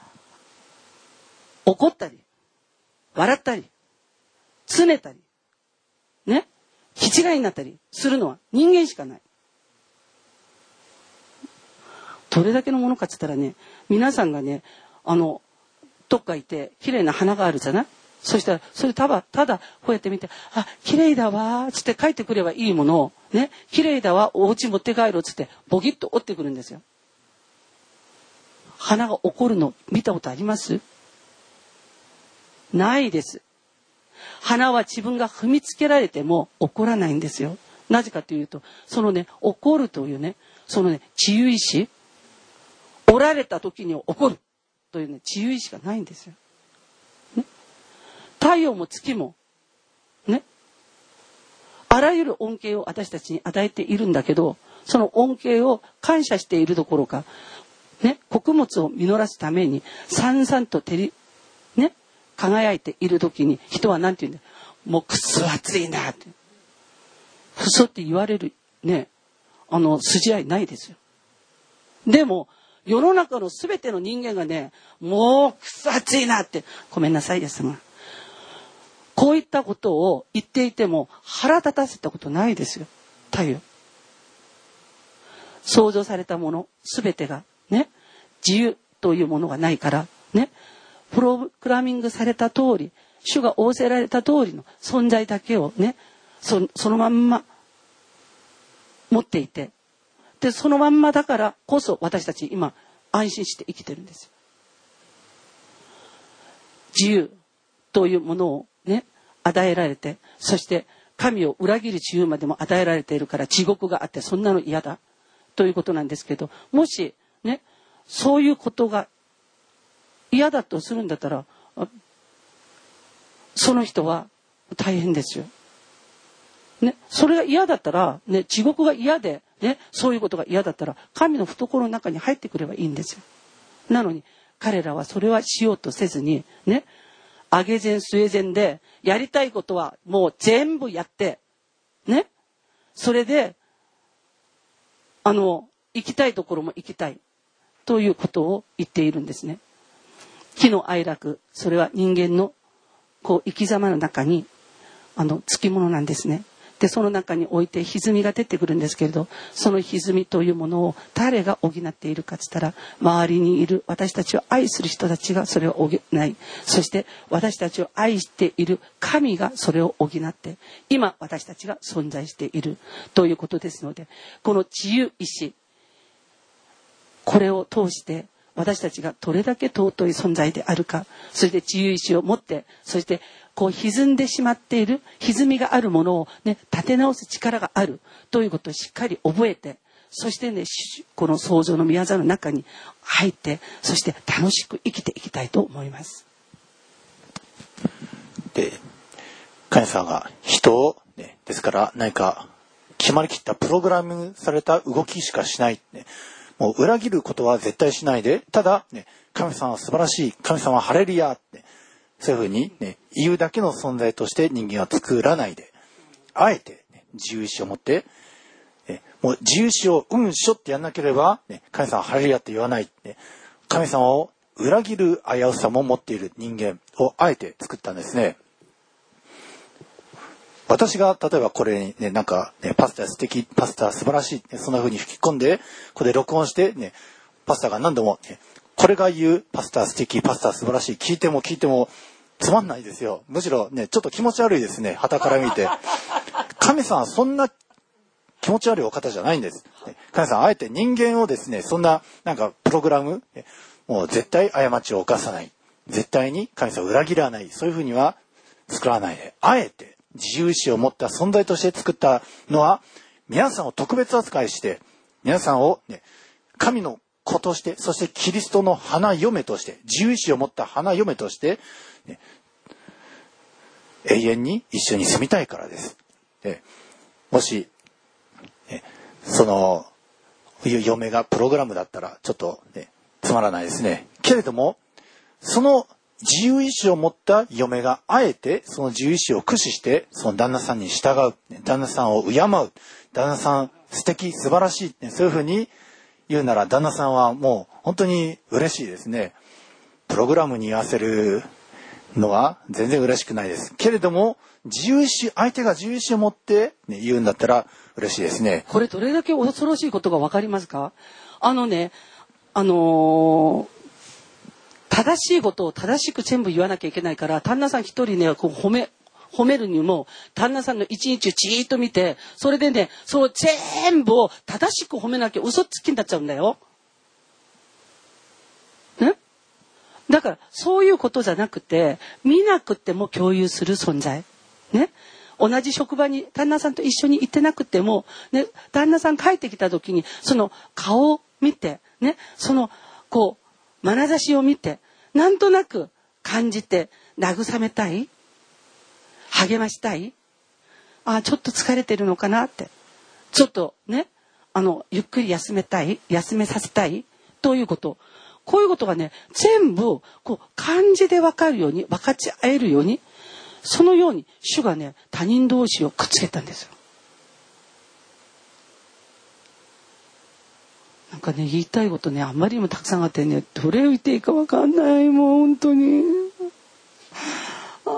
怒ったり笑ったり拗ねたりね、気違いになったりするのは人間しかない。どれだけのものかって言ったらね、皆さんがね、あのどっかいて綺麗な花があるじゃない。そしたらそれただただこうやって見て、あ、綺麗だわーつって帰ってくればいいものをね、綺麗だわ、お家持って帰ろうつってボキッと折ってくるんですよ。花が怒るの見たことあります？ないです。花は自分が踏みつけられても怒らないんですよ。なぜかというと、そのね、怒るというね、そのね、治癒意志、折られた時に怒るというね、治癒意志がないんですよ。ね、太陽も月もね、あらゆる恩恵を私たちに与えているんだけど、その恩恵を感謝しているどころか、ね、穀物を実らすためにさんさんと照りね、輝いている時に人は何て言うんだ、もうくっそ暑いなって、嘘って言われるね、あの筋合いないですよ。でも世の中のすべての人間がね、もうくっそ暑いなって、ごめんなさいですが、こういったことを言っていても腹立たせたことないですよ。太陽、創造されたものすべてがね、自由というものがないからね、プログラミングされた通り、主が仰せられた通りの存在だけをね、 そ, そのまんま持っていて、でそのまんまだからこそ私たち今安心して生きてるんですよ。自由というものをね、与えられて、そして神を裏切る自由までも与えられているから、地獄があってそんなの嫌だということなんですけど、もしね、そういうことが嫌だとするんだったら、その人は大変ですよ。ね、それが嫌だったら、ね、地獄が嫌で、ね、そういうことが嫌だったら、神の懐の中に入ってくればいいんですよ。なのに彼らはそれはしようとせずに、ね、上げ膳据え膳でやりたいことはもう全部やって、ね、それであの行きたいところも行きたいということを言っているんですね。喜怒哀楽、それは人間のこう生き様の中にあのつきものなんですね。でその中において歪みが出てくるんですけれど、その歪みというものを誰が補っているかつったら、周りにいる私たちを愛する人たちがそれを補い、そして私たちを愛している神がそれを補って今私たちが存在しているということですので、この自由意志、これを通して私たちがどれだけ尊い存在であるか、そして自由意志を持って、そしてこう歪んでしまっている歪みがあるものを、ね、立て直す力があるということをしっかり覚えて、そしてね、この創造の御業の中に入って、そして楽しく生きていきたいと思います。 で、神様が人を、ね、ですから何か決まりきったプログラムされた動きしかしない、ね、もう裏切ることは絶対しないで、ただ、ね、神様は素晴らしい、神様はハレルヤって、そういうふうに、ね、言うだけの存在として人間は作らないで、あえて、ね、自由意志を持って、ね、 もう自由意志をうんしょってやんなければ、ね、神様はハレルヤって言わない、ね。神様を裏切る危うさも持っている人間をあえて作ったんですね。私が例えばこれにね、なんか、ね、パスタ素敵、パスタ素晴らしい、ね、そんな風に吹き込んで、これで録音して、ね、パスタが何度も、ね、これが言うパスタ素敵、パスタ素晴らしい、聞いても聞いてもつまんないですよ。むしろね、ちょっと気持ち悪いですね、傍から見て。神様はそんな気持ち悪いお方じゃないんです。神様はあえて人間をですね、そんななんかプログラム、もう絶対過ちを犯さない。絶対に神様を裏切らない。そういう風には作らないで、あえて自由意志を持った存在として作ったのは、皆さんを特別扱いして、皆さんを、ね、神の子として、そしてキリストの花嫁として、自由意志を持った花嫁として、ね、永遠に一緒に住みたいからです。でもし、ね、その嫁がプログラムだったらちょっと、ね、つまらないですね。けれども、その自由意志を持った嫁があえてその自由意志を駆使してその旦那さんに従う、旦那さんを敬う、旦那さん素敵素晴らしい、そういうふうに言うなら、旦那さんはもう本当に嬉しいですね。プログラムに言わせるのは全然嬉しくないです。けれども自由意志、相手が自由意志を持って、ね、言うんだったら嬉しいですね。 これどれだけ恐ろしいことが分かりますか？あのね、あのー正しいことを正しく全部言わなきゃいけないから、旦那さん一人ね、こう褒め、褒めるにも、旦那さんの一日をじーっと見て、それでね、そう全部を正しく褒めなきゃ嘘つきになっちゃうんだよ。ね？だから、そういうことじゃなくて、見なくても共有する存在。ね？同じ職場に旦那さんと一緒に行ってなくても、ね、旦那さん帰ってきた時に、その顔を見て、ね、その、こう、眼差しを見て、なんとなく感じて慰めたい、励ましたい、あ、ちょっと疲れてるのかなって、ちょっとね、あのゆっくり休めたい、休めさせたいということ、こういうことがね、全部こう漢字で分かるように、分かち合えるように、そのように主がね、他人同士をくっつけたんですよ。なんかね、言いたいことね、あんまりにもたくさんあってね、どれを言っていいか分かんない、もう本当に。あ、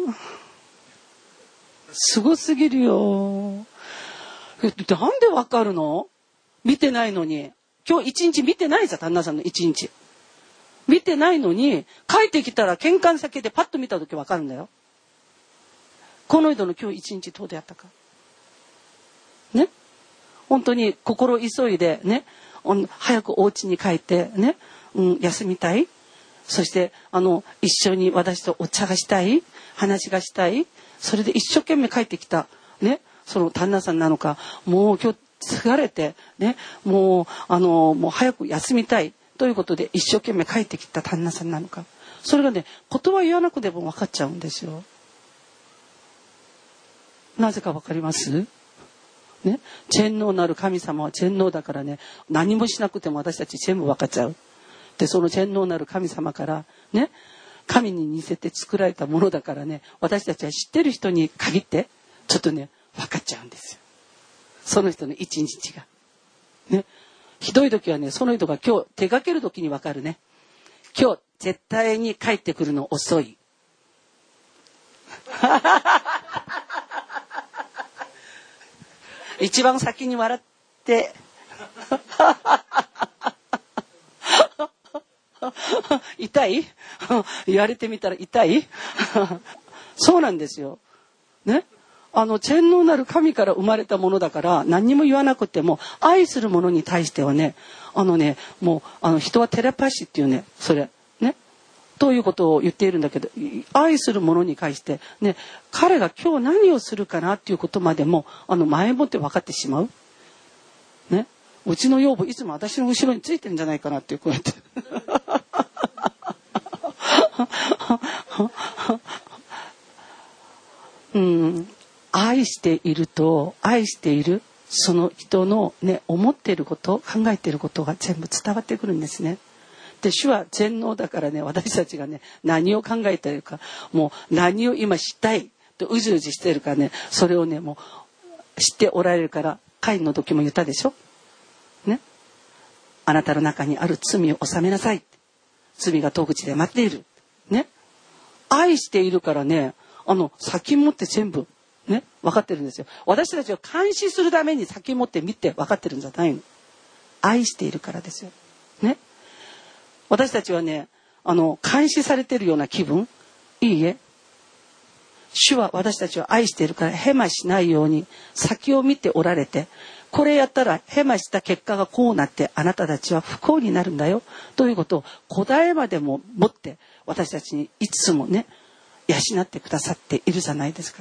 すごすぎるよ。え、なんで分かるの？見てないのに。今日一日見てないじゃん、旦那さんの一日。見てないのに、帰ってきたら玄関先でパッと見た時分かるんだよ。この人の今日一日どうであったか。ね。本当に心急いでね、早くお家に帰ってね、うん、休みたい。そしてあの一緒に私とお茶がしたい、話がしたい。それで一生懸命帰ってきたね、その旦那さんなのか、もう今日疲れてね、もうあのもう早く休みたいということで一生懸命帰ってきた旦那さんなのか。それがね、言葉言わなくても分かっちゃうんですよ。なぜか分かります？ね、全能なる神様は全能だからね、何もしなくても私たち全部分かっちゃう。で、その全能なる神様からね、神に似せて作られたものだからね、私たちは知ってる人に限ってちょっとね、分かっちゃうんですよ。その人の一日がね、ひどい時はね、その人が今日出かける時に分かるね。今日絶対に帰ってくるの遅い。一番先に笑って痛い言われてみたら痛いそうなんですよね。あの全能なる神から生まれたものだから、何にも言わなくても愛するものに対してはね、あのね、もうあの人はテレパシーっていうね、それねということを言っているんだけど、愛するものに対してね、彼が今日何をするかなっていうことまでもあの前もって分かってしまうね。うちの養母いつも私の後ろについてるんじゃないかなっていう、こうやってうん、愛していると、愛しているその人のね、思っていること、考えていることが全部伝わってくるんですね。で、主は全能だからね、私たちがね、何を考えているか、もう何を今したいとうじうじしているかね、それをね、もう知っておられるから、 カインの時も言ったでしょ。ね。あなたの中にある罪を納めなさい。罪が戸口で待っている。ね。愛しているからね、あの、先もって全部、ね、分かってるんですよ。私たちを監視するために先もって見て分かってるんじゃないの。愛しているからですよ。ね。私たちはね、あの、監視されてるような気分。いいえ。主は私たちを愛しているからヘマしないように先を見ておられて、これやったらヘマした結果がこうなってあなたたちは不幸になるんだよということを答えまでも持って私たちにいつもね養ってくださっているじゃないですか。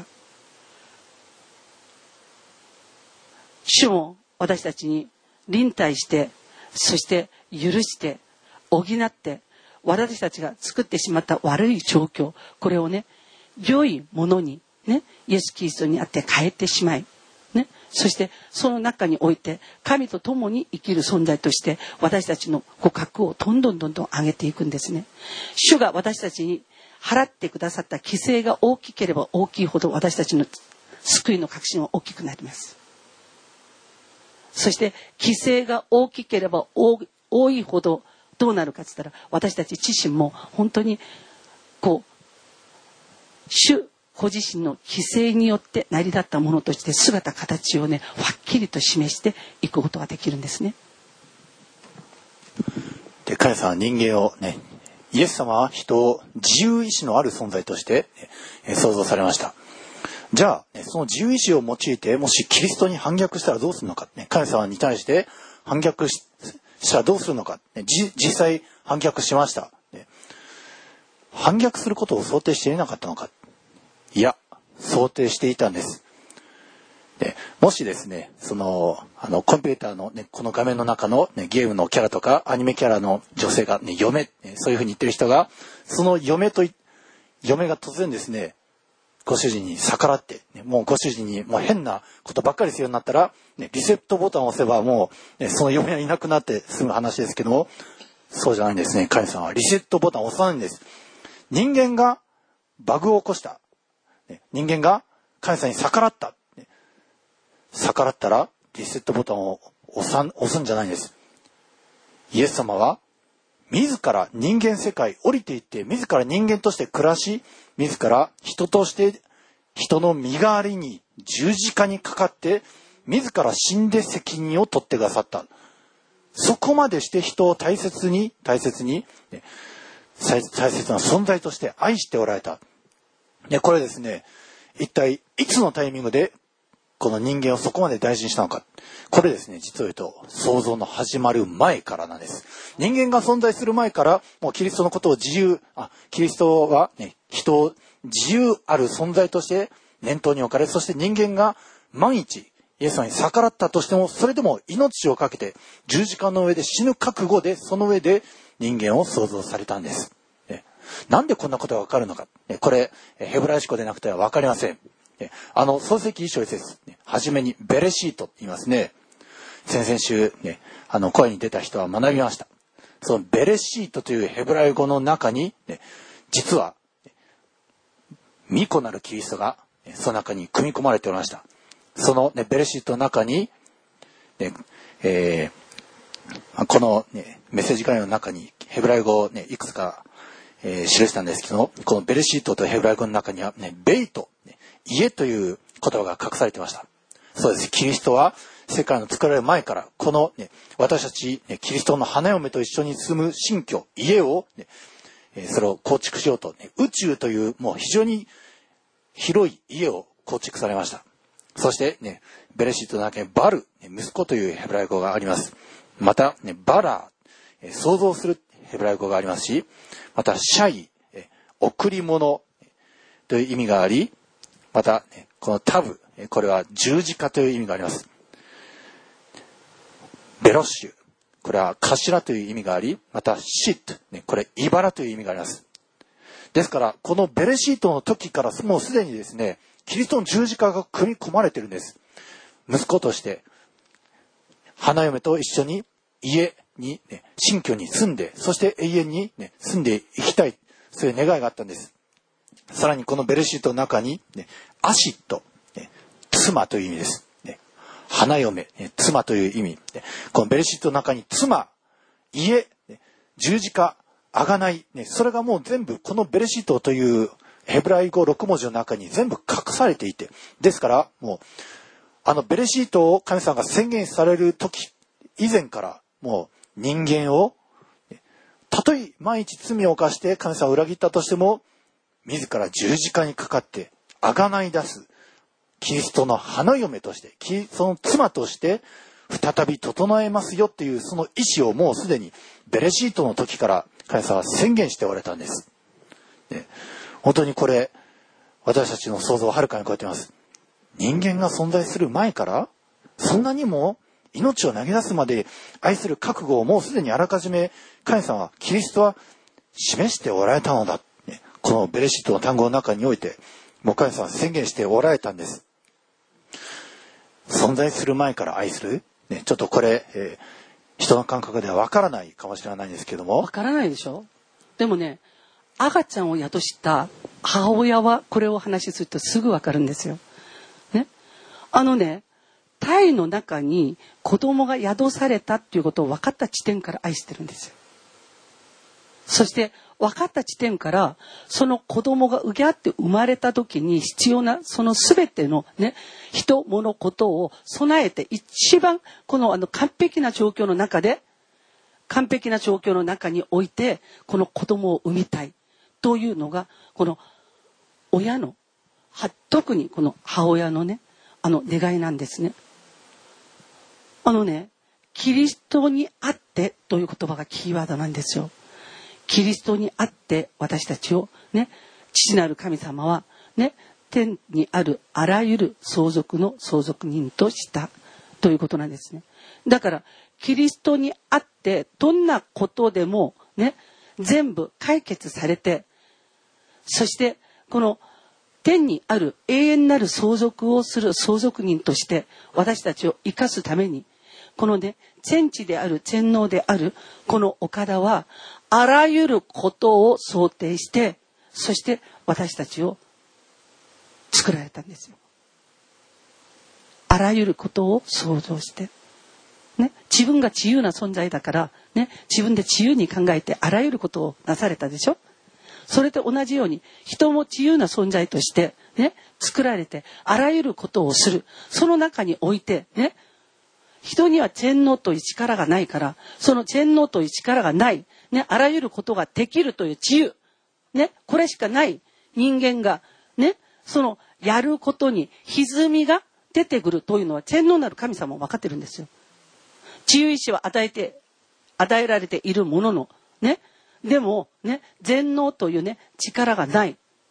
主も私たちに臨待して、そして許して補って私たちが作ってしまった悪い状況、これをね良いものにねイエス・キリストにあって変えてしまいね、そしてその中において神と共に生きる存在として私たちの互角をどんどんどんどん上げていくんですね。主が私たちに払ってくださった規制が大きければ大きいほど私たちの救いの確信は大きくなります。そして規制が大きければ多いほどどうなるかって言ったら、私たち自身も本当にこう主ご自身の規制によって成り立ったものとして姿形をねはっきりと示していくことができるんですね。 で、神様は人間をね、イエス様は人を自由意志のある存在として、ね、創造されました。じゃあ、ね、その自由意志を用いてもしキリストに反逆したらどうするのか、ね、神様に対して反逆ししたらどうするのか、ね、じ実際反逆しました、ね。反逆することを想定していなかったのか。いや、想定していたんです。で、もしですね、その、あの、コンピューターのね、この画面の中の、ね、ゲームのキャラとか、アニメキャラの女性がね、嫁、ね、そういう風に言ってる人が、その嫁と、嫁が突然ですね、ご主人に逆らって、ね、もうご主人にもう変なことばっかりするようになったら、ね、リセットボタンを押せばもう、ね、その嫁はいなくなって済む話ですけども、そうじゃないんですね。神様はリセットボタンを押さないんです。人間がバグを起こした。人間が神様に逆らった。逆らったらリセットボタンを押さん、押すんじゃないんです。イエス様は自ら人間世界降りていって自ら人間として暮らし、自ら人として人の身代わりに十字架にかかって自ら死んで責任を取ってくださった。そこまでして人を大切に大切に大切な存在として愛しておられた。で、これですね、一体いつのタイミングでこの人間をそこまで大事にしたのか。これですね、実を言うと創造の始まる前からなんです。人間が存在する前からもうキリストのことを自由、あ、キリストはね、人を自由ある存在として念頭に置かれ、そして人間が万一イエス様に逆らったとしても、それでも命をかけて十字架の上で死ぬ覚悟で、その上で人間を創造されたんです。ね、なんでこんなことがわかるのか。ね、これヘブライ書でなくてはわかりません。あの創世記一章一節、はじめにベレシートって言いますね。先々週ね、あの声に出た人は学びました。そのベレシートというヘブライ語の中に、ね、実は御子なるキリストがその中に組み込まれておりました。その、ね、ベレシートの中に、ねえー、この、ね、メッセージ概要の中にヘブライ語を、ね、いくつか、えー、記したんですけど、このベレシートとヘブライ語の中には、ね、ベイト、ね、家という言葉が隠されていました。そうです。キリストは世界の作られる前から、この、ね、私たち、ね、キリストの花嫁と一緒に住む新居、家を、ね、それを構築しようと、ね、宇宙というもう非常に広い家を構築されました。そして、ね、ベレシートの中にバル、息子というヘブライ語があります。また、ね、バラー、創造するヘブライ語がありますし、また、シャイ、贈り物という意味があり、また、このタブ、これは十字架という意味があります。ベロッシュ、これは頭という意味があり、またシット、これ茨という意味があります。ですから、このベレシートの時からもうすでにですね、キリストの十字架が組み込まれているんです。息子として、花嫁と一緒に家に、ね、新居に住んで、そして永遠に、ね、住んでいきたい、そういう願いがあったんです。さらにこのベレシートの中に、ね、アシット、ね、妻という意味です、ね。 花嫁、妻という意味。このベレシートの中に妻、家、十字架、贖い、それがもう全部このベレシートというヘブライ語ろく文字の中に全部隠されていて、ですからもうあのベレシートを神様が宣言される時以前からもう人間をたとえ毎日罪を犯して神様を裏切ったとしても自ら十字架にかかって贖い出すキリストの花嫁としてその妻として再び整えますよっていうその意思をもうすでにベレシートの時から神様は宣言しておられたんです。ね、本当にこれ私たちの想像をはるかに超えています。人間が存在する前からそんなにも命を投げ出すまで愛する覚悟をもうすでにあらかじめ神様はキリストは示しておられたのだ、ね、このベレシートの単語の中においてもう神様は宣言しておられたんです。存在する前から愛する、ね、ちょっとこれ、えー、人の感覚ではわからないかもしれないんですけども、 わからないでしょ。でもね、赤ちゃんを宿した母親はこれを話しするとすぐわかるんですよ。ね、あのね、胎の中に子供が宿されたっていうことを分かった地点から愛してるんですよ。そして分かった地点からその子供がうぎゃって生まれた時に必要なその全てのね人物ことを備えて一番このあの完璧な状況の中で完璧な状況の中においてこの子供を産みたいというのがこの親の特にこの母親のねあの願いなんですね。あのねキリストにあってという言葉がキーワードなんですよ。キリストにあって私たちをね父なる神様はね天にあるあらゆる相続の相続人としたということなんですね。だからキリストにあってどんなことでもね全部解決されて、そしてこの天にある永遠なる相続をする相続人として私たちを生かすためにこのね全知である全能であるこのお方はあらゆることを想定してそして私たちを作られたんですよ。あらゆることを想像して、ね、自分が自由な存在だから、ね、自分で自由に考えてあらゆることをなされたでしょ。それと同じように人も自由な存在として、ね、作られてあらゆることをする。その中において、ね、人には全能という力がないからその全能という力がない、ね、あらゆることができるという自由、ね、これしかない人間が、ね、そのやることに歪みが出てくるというのは全能なる神様も分かってるんですよ。自由意志は与えて与えられているものの、ね、でも、ね、全能という、ね、力がない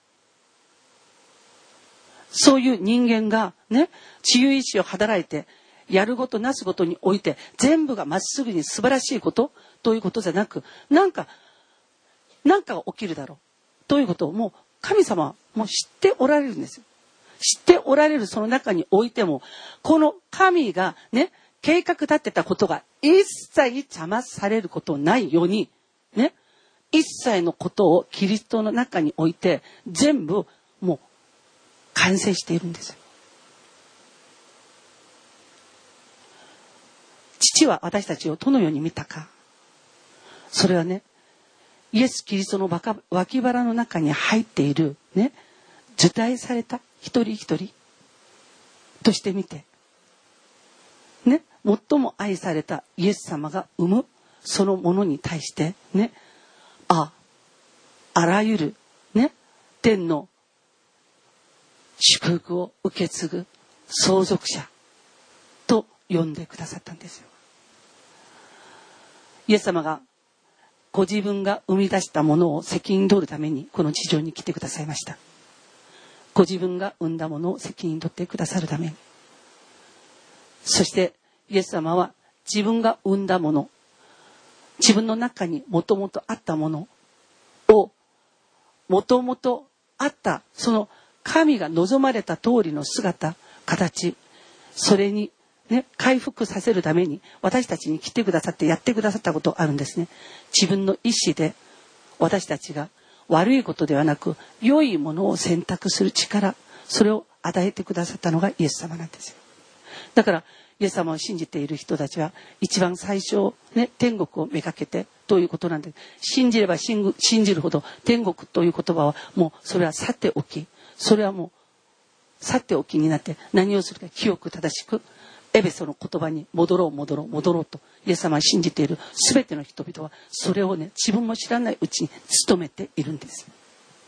そういう人間が、ね、自由意志を働いてやることなすことにおいて全部がまっすぐに素晴らしいことということじゃなくなんかなんかが起きるだろうということをもう神様はもう知っておられるんですよ。知っておられるその中においてもこの神がね計画立てたことが一切邪魔されることないようにね一切のことをキリストの中において全部もう完成しているんですよ。父は私たちをどのように見たか。それはね、イエス・キリストの脇腹の中に入っているね、受胎された一人一人として見て、ね、最も愛されたイエス様が産むそのものに対してね、あ、あらゆるね、天の祝福を受け継ぐ相続者と呼んでくださったんですよ。イエス様がご自分が生み出したものを責任取るためにこの地上に来てくださいました。ご自分が生んだものを責任取ってくださるために。そしてイエス様は自分が生んだもの、自分の中にもともとあったものをもともとあったその神が望まれた通りの姿、形、それにね、回復させるために私たちに来てくださってやってくださったことがあるんですね。自分の意思で私たちが悪いことではなく良いものを選択する力、それを与えてくださったのがイエス様なんですよ。 だからイエス様を信じている人たちは一番最初、ね、天国をめがけてということなんで、信じれば信じるほど天国という言葉はもうそれは去っておき、それはもう去っておきになって何をするか清く正しくエベソの言葉に戻ろう戻ろう戻ろうとイエス様を信じている全ての人々はそれをね、自分も知らないうちに努めているんです。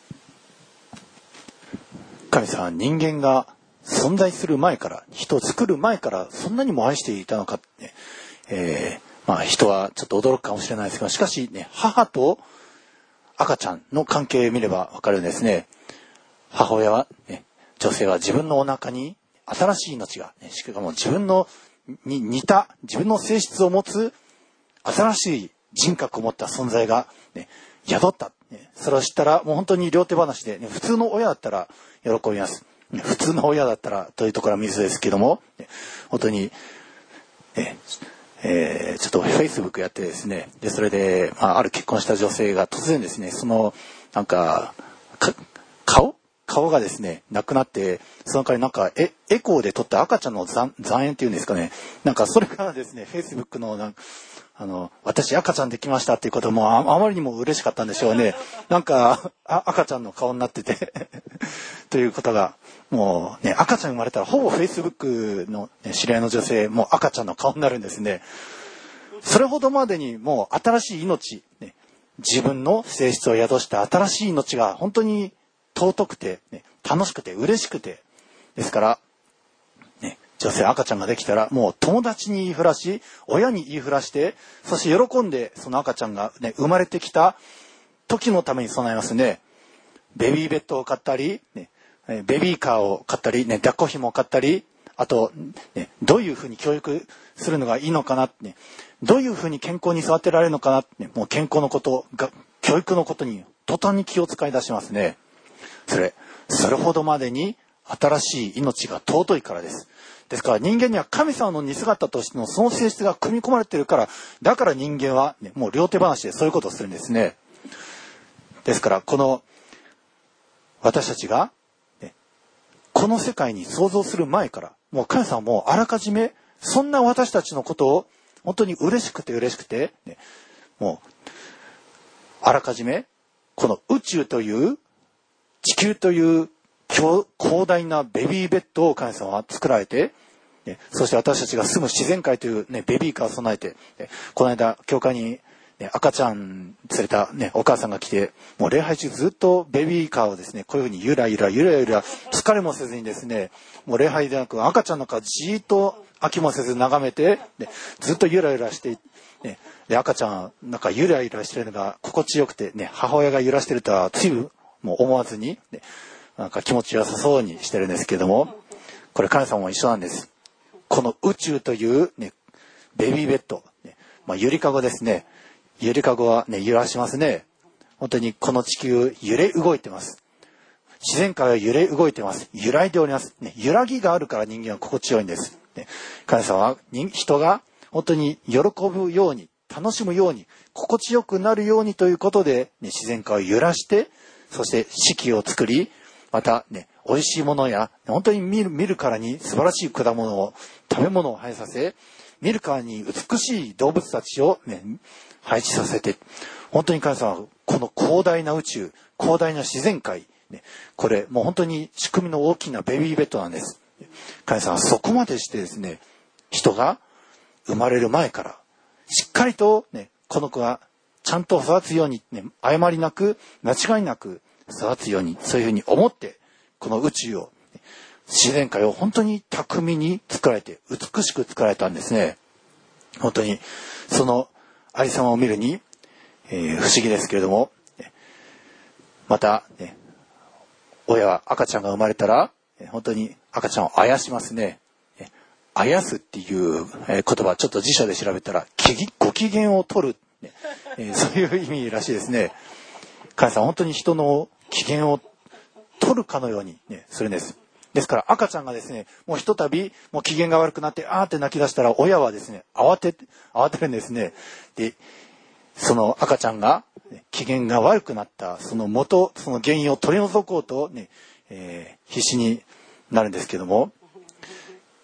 神様は人間が存在する前から、人を作る前からそんなにも愛していたのかって、ね、えー、まあ人はちょっと驚くかもしれないですが、しかしね、母と赤ちゃんの関係を見ればわかるんですね。母親は、ね、女性は自分のお腹に新しい命が、ね、しかも自分のに似た自分の性質を持つ新しい人格を持った存在が、ね、宿った、ね、それを知ったらもう本当に両手話で、ね、普通の親だったら喜びます。普通の親だったらというところは水ですけども、本当に、ええー、ちょっとフェイスブックやってですね、でそれで、まあ、ある結婚した女性が突然ですね、そのなんかか顔顔がですねなくなって、その代わりなんかエエコーで撮った赤ちゃんの残残影っていうんですかね、なんかそれからですね、フェイスブックのなんかあの私赤ちゃんできましたっていうことも あ, あまりにも嬉しかったんでしょうね。なんかあ赤ちゃんの顔になっててということが、もうね、赤ちゃん生まれたらほぼフェイスブックの、ね、知り合いの女性もう赤ちゃんの顔になるんですね。それほどまでにもう新しい命、ね、自分の性質を宿した新しい命が本当に尊くて、ね、楽しくて嬉しくて、ですから、ね、女性赤ちゃんができたらもう友達に言いふらし、親に言いふらして、そして喜んでその赤ちゃんが、ね、生まれてきた時のために備えますね。ベビーベッドを買ったり、ね、ベビーカーを買ったり、ね、抱っこ紐を買ったり、あと、ね、どういうふうに教育するのがいいのかなって、ね、どういうふうに健康に育てられるのかなって、ね、もう健康のことが、教育のことに途端に気を使い出しますね。それ、それほどまでに新しい命が尊いからです。ですから人間には神様の似姿としてのその性質が組み込まれているから、だから人間は、ね、もう両手話でそういうことをするんですね。ですからこの私たちが、ね、この世界に創造する前から、もう神様はもうあらかじめそんな私たちのことを本当に嬉しくて嬉しくて、ね、もうあらかじめこの宇宙という地球という広大なベビーベッドを神様は作られて、ね、そして私たちが住む自然界という、ね、ベビーカーを備えて、ね、この間教会に、ね、赤ちゃん連れた、ね、お母さんが来て、もう礼拝中ずっとベビーカーをですね、こういうふうにゆらゆらゆらゆら疲れもせずにですね、もう礼拝でなく赤ちゃんの顔じーっと飽きもせず眺めて、ね、ずっとゆらゆらして、ね、で赤ちゃんなんかゆらゆらしてるのが心地よくて、ね、母親が揺らしてるとはついもう思わずに、ね、なんか気持ちよさそうにしてるんですけども、これ神様も一緒なんです。この宇宙という、ね、ベビーベッド、ね、まあ、ゆりかごですね。ゆりかごは、ね、揺らしますね。本当にこの地球揺れ動いてます。自然界は揺れ動いてます。揺らいでおります、ね、揺らぎがあるから人間は心地よいんです、ね、神様は人が本当に喜ぶように、楽しむように、心地よくなるようにということで、ね、自然界を揺らして、そして四季を作り、またね、美味しいものや本当に見る見るからに素晴らしい果物を、食べ物を生えさせ、見るからに美しい動物たちを、ね、配置させて、本当に神様はこの広大な宇宙、広大な自然界、ね、これもう本当に仕組みの大きなベビーベッドなんです。神様はそこまでしてですね、人が生まれる前からしっかりと、ね、この子がちゃんと育つように、ね、誤りなく間違いなく育つように、そういうふうに思ってこの宇宙を、自然界を本当に巧みに作られて美しく作られたんですね。本当にそのありさまを見るに、えー、不思議ですけれども、また、ね、親は赤ちゃんが生まれたら本当に赤ちゃんをあやしますね。あやすっていう言葉、ちょっと辞書で調べたらご機嫌を取る、ねえー、そういう意味らしいですね。神様本当に人の機嫌を取るかのように、ね、するんです。ですから赤ちゃんがですね、もうひとたびもう機嫌が悪くなってあーって泣き出したら、親はですね慌て慌てるんですね。でその赤ちゃんが、ね、機嫌が悪くなったその元、その原因を取り除こうと、ねえー、必死になるんですけども、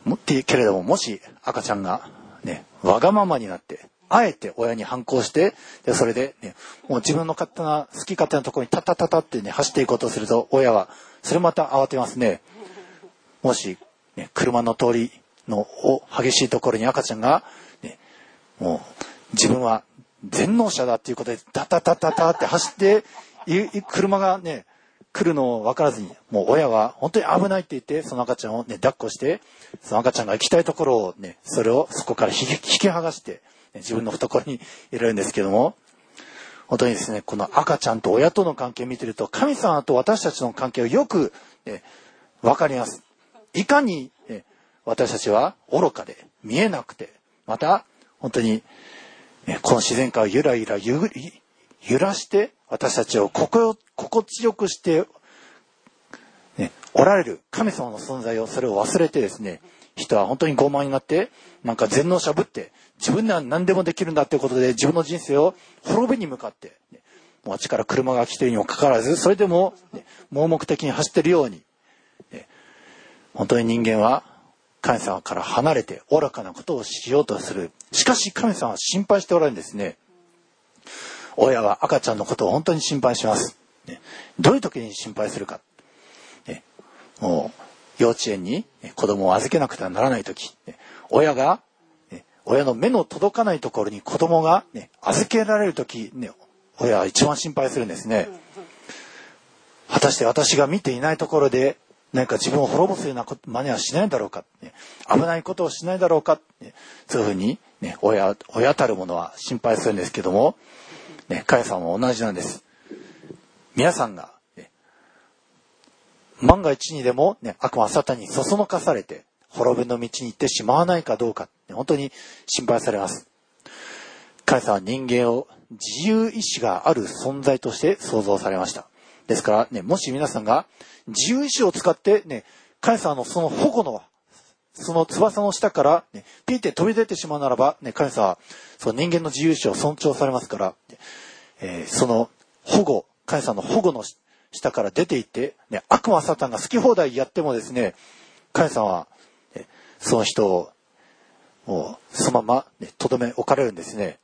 もってけれども、もし赤ちゃんがね、わがままになって、あえて親に反抗して、でそれでね、もう自分の勝手な、好き勝手なところにタタタタってね、走っていこうとすると、親は、それまた慌てますね。もし、ね、車の通りの激しいところに赤ちゃんが、ね、もう自分は全能者だっていうことで、タタタタタって走って、車がね、来るのを分からずに、もう親は本当に危ないって言って、その赤ちゃんをね、抱っこして、その赤ちゃんが行きたいところをね、それをそこから引き、引き剥がして、ね、自分の懐に入れるんですけども、本当にですね、この赤ちゃんと親との関係を見てると、神様と私たちの関係をよく、ね、分かります。いかに、ね、私たちは愚かで見えなくて、また本当に、ね、この自然界をゆらゆらゆ揺らして私たちを心地よくして、ね、おられる神様の存在を、それを忘れてですね、人は本当に傲慢になって、なんか全能者ぶって自分では何でもできるんだということで、自分の人生を滅びに向かって、ね、もうあっちから車が来ているにもかかわらず、それでも、ね、盲目的に走っているように、ね、本当に人間は神様から離れて愚かなことをしようとする。しかし神様は心配しておられるんですね。親は赤ちゃんのことを本当に心配します。ね、どういう時に心配するか。ね、もう幼稚園に、ね、子供を預けなくてはならない時、ね、親が、ね、親の目の届かないところに子供が、ね、預けられる時、ね、親は一番心配するんですね。果たして私が見ていないところで何か自分を滅ぼすような真似はしないだろうか、ね、危ないことをしないだろうか、ね、そういうふうに、ね、親、親たる者は心配するんですけども、ね、神様も同じなんです。皆さんが、ね、万が一にでも、ね、悪魔サタンにそそのかされて滅びの道に行ってしまわないかどうか、ね、本当に心配されます。神様は人間を自由意志がある存在として創造されました。ですから、ね、もし皆さんが自由意志を使って、ね、神様のその保護のその翼の下から、ね、ピーって飛び出てしまうならば、ね、神様はその人間の自由意志を尊重されますから、えー、その保護、神様の保護の下から出ていって、ね、悪魔サタンが好き放題やってもですね、神様は、ね、その人をもうそのまま、ね、とどめ置かれるんですね。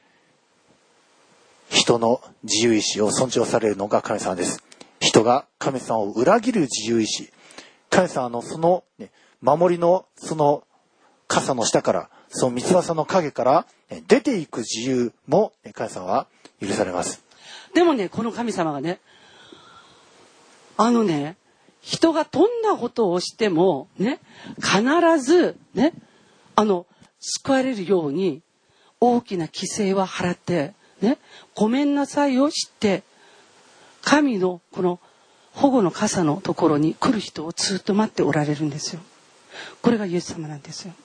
人の自由意志を尊重されるのが神様です。人が神様を裏切る自由意志、神様のその、ね、守りのその傘の下から、その三翼の影から出ていく自由も神様は許されます。 でもね、この神様がね、あのね、人がどんなことをしてもね、必ずね、あの救われるように大きな規制は払ってね、ごめんなさいを知って神のこの保護の傘のところに来る人をずっと待っておられるんですよ。これがイエス様なんですよ。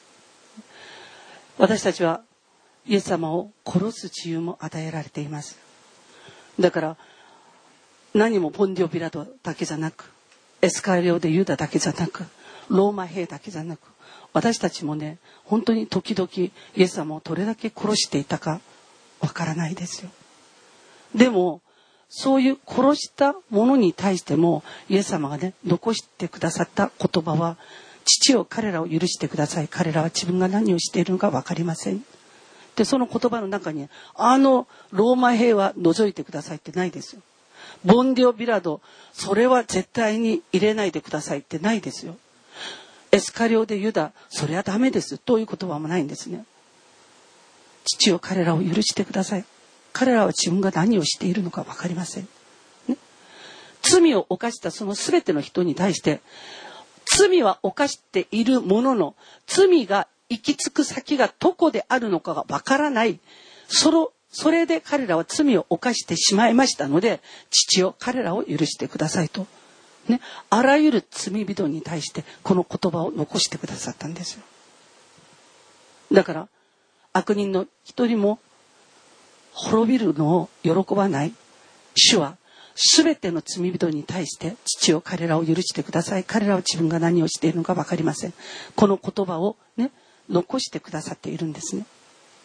私たちはイエス様を殺す自由も与えられています。だから何もポンディオピラトだけじゃなく、エスカリオでユダだけじゃなく、ローマ兵だけじゃなく、私たちもね、本当に時々イエス様をどれだけ殺していたかわからないですよ。でもそういう殺したものに対してもイエス様がね、残してくださった言葉は、父よ彼らを許してください、彼らは自分が何をしているのか分かりません。でその言葉の中に、あのローマ兵は除いてくださいってないですよ。ボンディオビラド、それは絶対に入れないでくださいってないですよ。エスカリオでユダ、それはダメですという言葉もないんですね。父よ彼らを許してください、彼らは自分が何をしているのか分かりません、ね、罪を犯したその全ての人に対して、罪は犯しているものの、罪が行き着く先がどこであるのかが分からない、そのそれで彼らは罪を犯してしまいましたので、父よ彼らを許してくださいと、ね、あらゆる罪人に対してこの言葉を残してくださったんですよ。だから悪人の一人も滅びるのを喜ばない主は、すべての罪人に対して、父よ彼らを許してください、彼らは自分が何をしているのか分かりません、この言葉をね、残してくださっているんですね。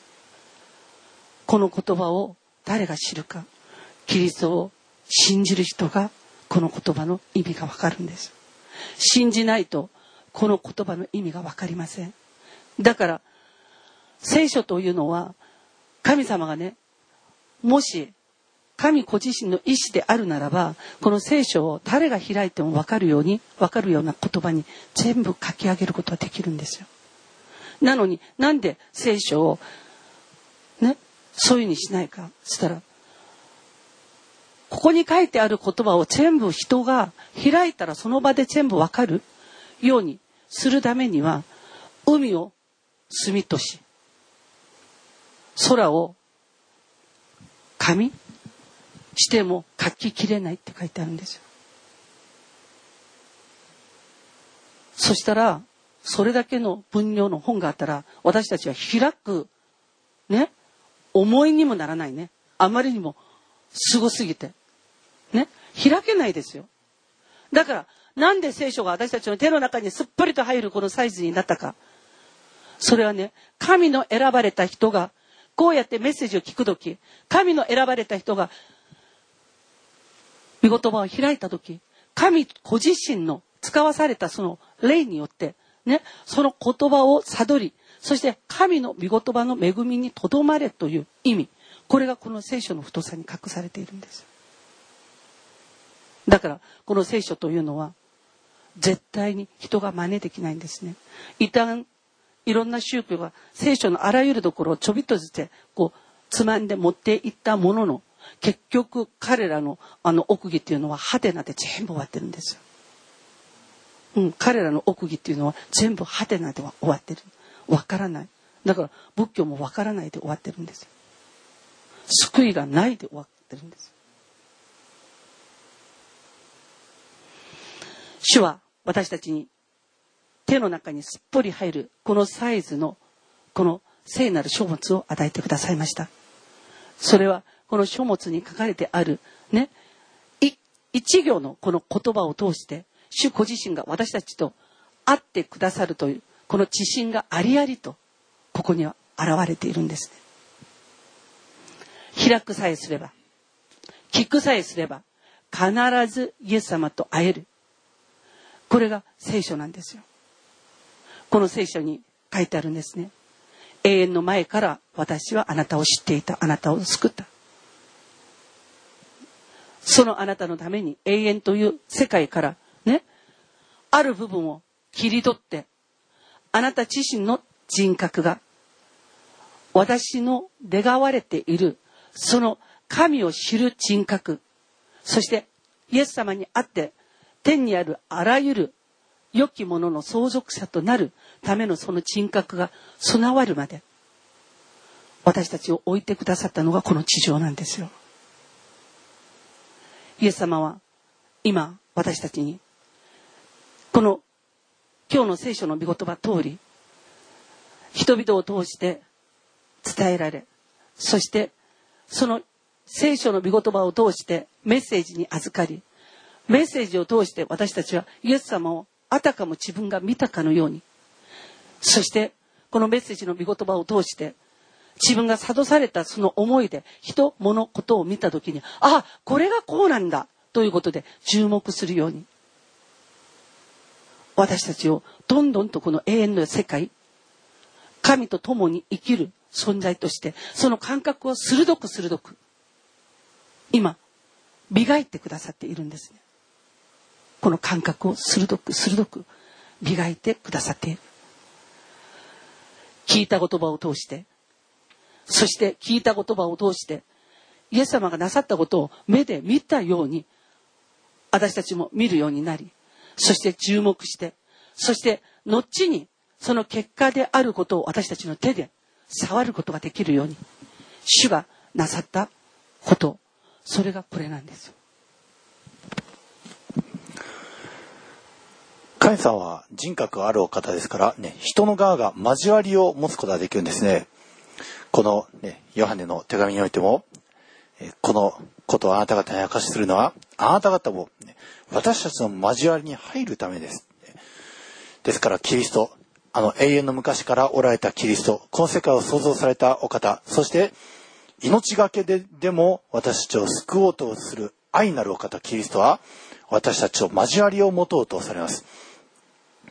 この言葉を誰が知るか、キリストを信じる人がこの言葉の意味が分かるんです。信じないとこの言葉の意味が分かりません。だから聖書というのは神様がね、もし神ご自身の意志であるならば、この聖書を誰が開いても分かるように、分かるような言葉に全部書き上げることができるんですよ。なのになんで聖書をね、そういうにしないかそしたら、ここに書いてある言葉を全部人が開いたらその場で全部分かるようにするためには、海を墨とし、空を紙しても書ききれないって書いてあるんですよ。そしたらそれだけの分量の本があったら、私たちは開くね、思いにもならないね。あまりにもすごすぎてね、開けないですよ。だからなんで聖書が私たちの手の中にすっぽりと入るこのサイズになったか。それはね、神の選ばれた人がこうやってメッセージを聞くとき、神の選ばれた人が御言葉を開いたとき、神ご自身の使わされたその霊によってね、その言葉を悟り、そして神の御言葉の恵みにとどまれという意味、これがこの聖書の太さに隠されているんです。だからこの聖書というのは絶対に人が真似できないんですね。一旦いろんな宗教が聖書のあらゆるところをちょびっとずつこうつまんで持っていったものの、結局彼らのあの奥義っていうのはハテナで全部終わってるんですよ。うん、彼らの奥義っていうのは全部ハテナでは終わってる。わからない。だから仏教もわからないで終わってるんですよ。救いがないで終わってるんです。主は私たちに手の中にすっぽり入るこのサイズのこの聖なる書物を与えてくださいました。それはこの書物に書かれてあるね、一行のこの言葉を通して主ご自身が私たちと会ってくださるというこの知心がありありとここには現れているんですね。開くさえすれば、聞くさえすれば必ずイエス様と会える。これが聖書なんですよ。この聖書に書いてあるんですね。永遠の前から私はあなたを知っていた。あなたを救った。そのあなたのために永遠という世界からね、ある部分を切り取って、あなた自身の人格が私の願われているその神を知る人格、そしてイエス様にあって天にあるあらゆる良きものの相続者となるためのその人格が備わるまで私たちを置いてくださったのがこの地上なんですよ。イエス様は今私たちにこの今日の聖書の御言葉通り、人々を通して伝えられ、そしてその聖書の御言葉を通してメッセージに預かり、メッセージを通して私たちはイエス様をあたかも自分が見たかのように、そしてこのメッセージの御言葉を通して自分が諭されたその思いで人物ことを見たときに、あ、これがこうなんだということで注目するように、私たちをどんどんとこの永遠の世界、神と共に生きる存在としてその感覚を鋭く鋭く今磨いてくださっているんですね。この感覚を鋭く鋭く磨いてくださっている。聞いた言葉を通して、そして聞いた言葉を通してイエス様がなさったことを目で見たように私たちも見るようになり、そして注目して、そして後にその結果であることを私たちの手で触ることができるように主がなさったこと、それがこれなんですよ。 神様は人格あるお方ですからね、人の側が交わりを持つことができるんですね。この、ね、ヨハネの手紙においても、えこのことをあなた方に明かしするのは、あなた方も、ね、私たちの交わりに入るためです。ですからキリスト、あの永遠の昔からおられたキリスト、この世界を創造されたお方、そして命がけででも私たちを救おうとする愛なるお方キリストは、私たちを交わりを持とうとされます。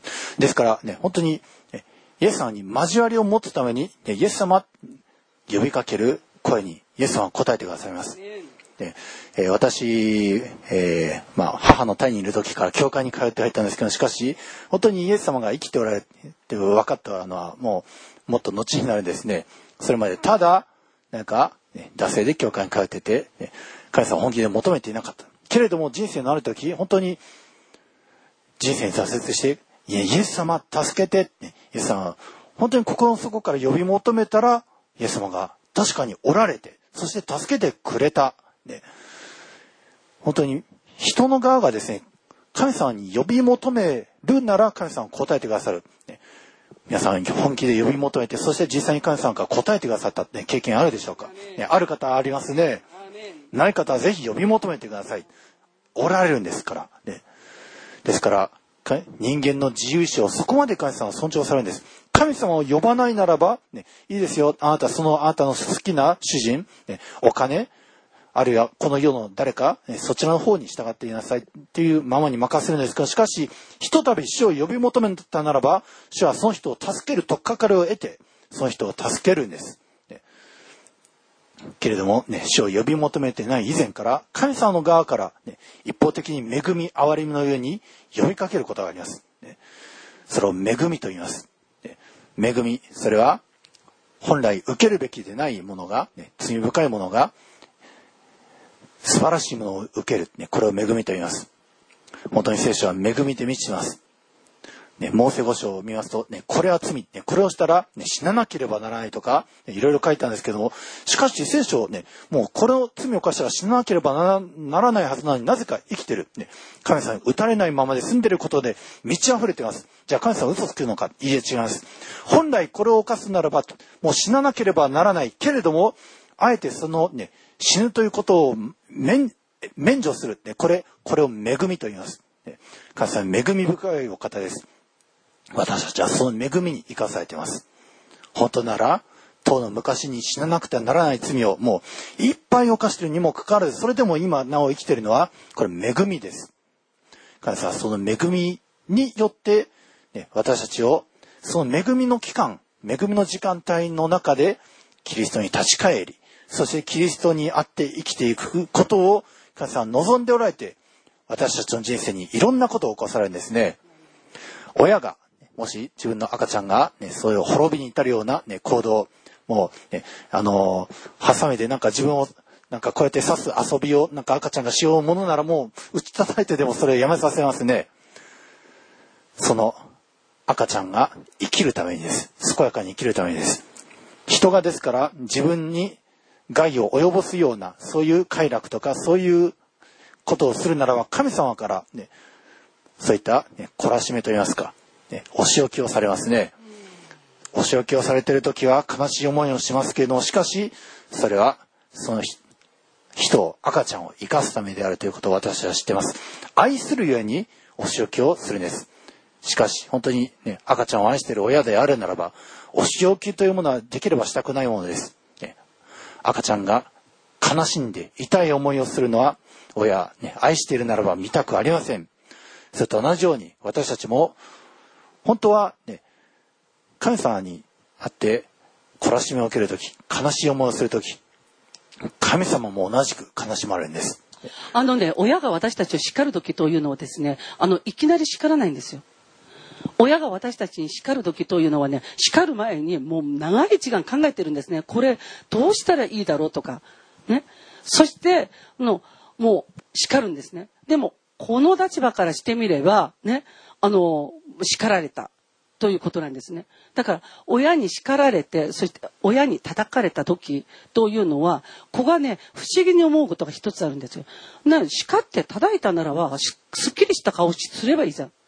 ですからね、本当にイエス様に交わりを持つためにイエス様呼びかける声にイエス様は答えてくださいます。で、えー、私、えー、まあ母の胎にいる時から教会に通って入ったんですけど、しかし本当にイエス様が生きておられて分かったのはもうもっと後になるんですね。それまでただなんか、ね、惰性で教会に通ってて、ね、神様は本気で求めていなかった。けれども人生のある時本当に人生に挫折して、いやイエス様助けてって、ね、イエス様は本当に心の底から呼び求めたらイエス様が確かにおられて、そして助けてくれた。ね、本当に人の側がですね、神様に呼び求めるなら神様は答えてくださる。ね、皆さん本気で呼び求めて、そして実際に神様が答えてくださった、ね、経験あるでしょうか。ね、ある方ありますね。ない方はぜひ呼び求めてください。おられるんですから。ね、ですから人間の自由意志をそこまで神様は尊重されるんです。神様を呼ばないならば、ね、いいですよ。あなたそのあなたの好きな主人、ね、お金、あるいはこの世の誰か、ね、そちらの方に従っていなさいっていうままに任せるんですが、しかしひとたび主を呼び求めたならば、主はその人を助ける取っかかりを得てその人を助けるんです。ね、けれども、ね、主を呼び求めてない以前から神様の側から、ね、一方的に恵み憐れみのように呼びかけることがあります。ね、それを恵みと言います。ね、恵み、それは本来受けるべきでないものが、ね、罪深いものが素晴らしいものを受ける、ね、これを恵みと言います。本当に聖書は恵みで満ちています。ね、モーセ五章を見ますと、ね、これは罪、ね、これをしたら、ね、死ななければならないとか、ね、いろいろ書いたんですけども、しかし聖書ね、もうこれを罪を犯したら死ななければな ら, ならないはずなのになぜか生きてる、ね、神様に打たれないままで住んでることで満ち溢れています。じゃあ神様は嘘つくのか。いいえ、違います。本来これを犯すならばもう死ななければならないけれども、あえてその、ね、死ぬということを 免, 免除する、ね、これこれを恵みと言います。ね、神様は恵み深いお方です。私たちはその恵みに生かされています。本当なら当の昔に死ななくてはならない罪をもういっぱい犯しているにもかかわらず、それでも今なお生きているのはこれ恵みです。神様はその恵みによって、ね、私たちをその恵みの期間、恵みの時間帯の中でキリストに立ち返り、そしてキリストにあって生きていくことを神様は望んでおられて、私たちの人生にいろんなことを起こされるんですね。親がもし自分の赤ちゃんが、ね、そういう滅びに至るような、ね、行動、もう、ね、あのー、ハサミでなんか自分をなんかこうやって刺す遊びをなんか赤ちゃんがしようものならもう打ち叩いてでもそれをやめさせますね。その赤ちゃんが生きるためにです。健やかに生きるためにです。人がですから自分に害を及ぼすようなそういう快楽とかそういうことをするならば、神様から、ね、そういった、ね、懲らしめといいますか、ね、お仕置きをされますね。お仕置きをされている時は悲しい思いをしますけれども、しかしそれはその人を赤ちゃんを生かすためであるということを私は知っています。愛するゆえにお仕置きをするんです。しかし本当に、ね、赤ちゃんを愛している親であるならば、お仕置きというものはできればしたくないものです、ね、赤ちゃんが悲しんで痛い思いをするのは親、ね、愛しているならば見たくありません。それと同じように私たちも本当は、ね、神様に会って懲らしめを受けるとき、悲しい思いをするとき、神様も同じく悲しまれるんです。 あのね、親が私たちを叱るときというのはですね、あのいきなり叱らないんですよ。親が私たちに叱るときというのはね、叱る前にもう長い時間考えてるんですね。これどうしたらいいだろうとかね。そしてのもう叱るんですね。でもこの立場からしてみればね、あの叱られたということなんですね。だから親に叱られて、そして親に叩かれた時というのは、子がね不思議に思うことが一つあるんですよ。な叱って叩いたならばすっきりした顔すればいいじゃん。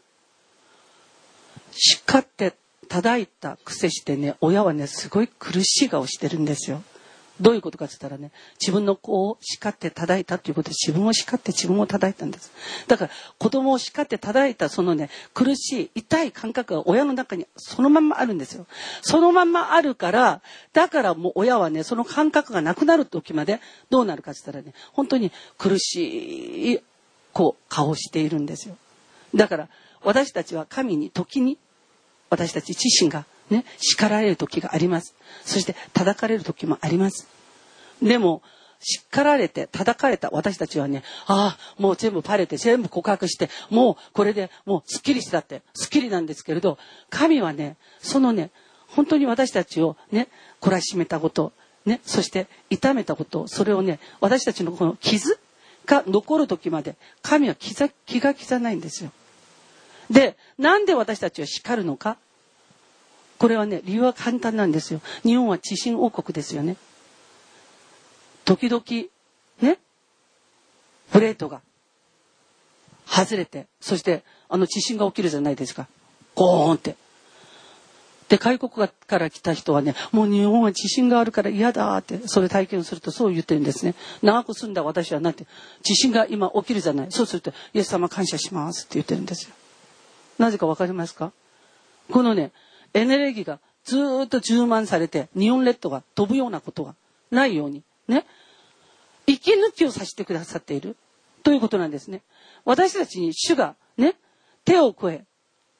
叱って叩いた癖してね、親はねすごい苦しい顔してるんですよ。どういうことかって言ったらね、自分の子を叱って叩いたということで自分を叱って自分を叩いたんです。だから子供を叱って叩いたそのね苦しい痛い感覚が親の中にそのまんまあるんですよ。そのまんまあるから、だからもう親はねその感覚がなくなる時までどうなるかって言ったらね、本当に苦しいこう顔をしているんですよ。 だから私たちは神に時に私たち自身がね、叱られる時があります。そして叩かれる時もあります。でも叱られて叩かれた私たちはね、ああもう全部バレて全部告白してもうこれでもうすっきりしたってすっきりなんですけれど、神はねそのね本当に私たちをね懲らしめたことね、そして痛めたこと、それをね私たちのこの傷が残る時まで神は気が気が気じゃないんですよ。で、なんで私たちを叱るのか、これはね理由は簡単なんですよ。日本は地震王国ですよね。時々ねプレートが外れて、そしてあの地震が起きるじゃないですか。ゴーンって。で、外国から来た人はね、もう日本は地震があるから嫌だって、それ体験するとそう言ってるんですね。長く住んだ私はなんて、地震が今起きるじゃない。そうすると、イエス様感謝しますって言ってるんですよ。なぜかわかりますか？このね、エネルギーがずーっと充満されて、日本列島が飛ぶようなことがないように、ね、息抜きをさせてくださっているということなんですね。私たちに主がね、手を加え、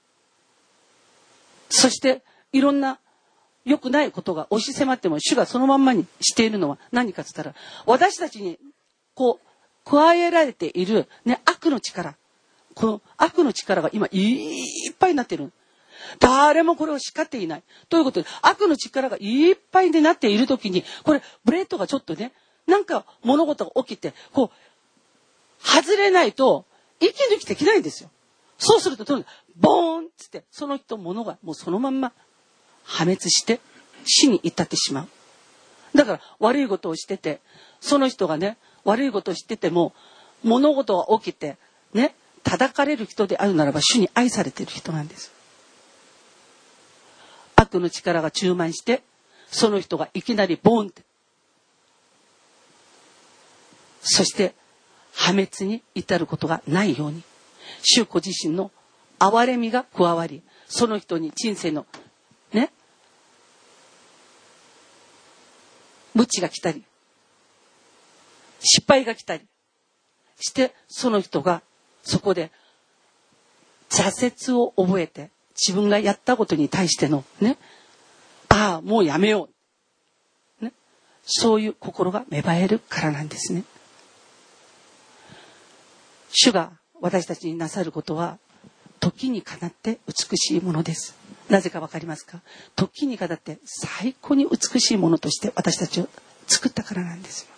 そしていろんな良くないことが押し迫っても主がそのまんまにしているのは何かって言ったら、私たちにこう加えられている、ね、悪の力、この悪の力が今いっぱいになっている。誰もこれを叱っていないということで、悪の力がいっぱいになっているときに、これブレードがちょっとね、なんか物事が起きてこう外れないと息抜きできないんですよ。そうするとどうボーンっつってその人物がもうそのまんま破滅して死に至ってしまう。だから悪いことをしてて、その人がね悪いことをしてても物事が起きてね叩かれる人であるならば主に愛されている人なんです。悪の力が充満してその人がいきなりボーンって、そして破滅に至ることがないように、主ご自身の憐れみが加わり、その人に人生のね無知が来たり失敗が来たりして、その人がそこで挫折を覚えて、自分がやったことに対してのね、ああもうやめよう、ね、そういう心が芽生えるからなんですね。主が私たちになさることは時にかなって美しいものです。なぜかわかりますか？時にかなって最高に美しいものとして私たちを作ったからなんですよ。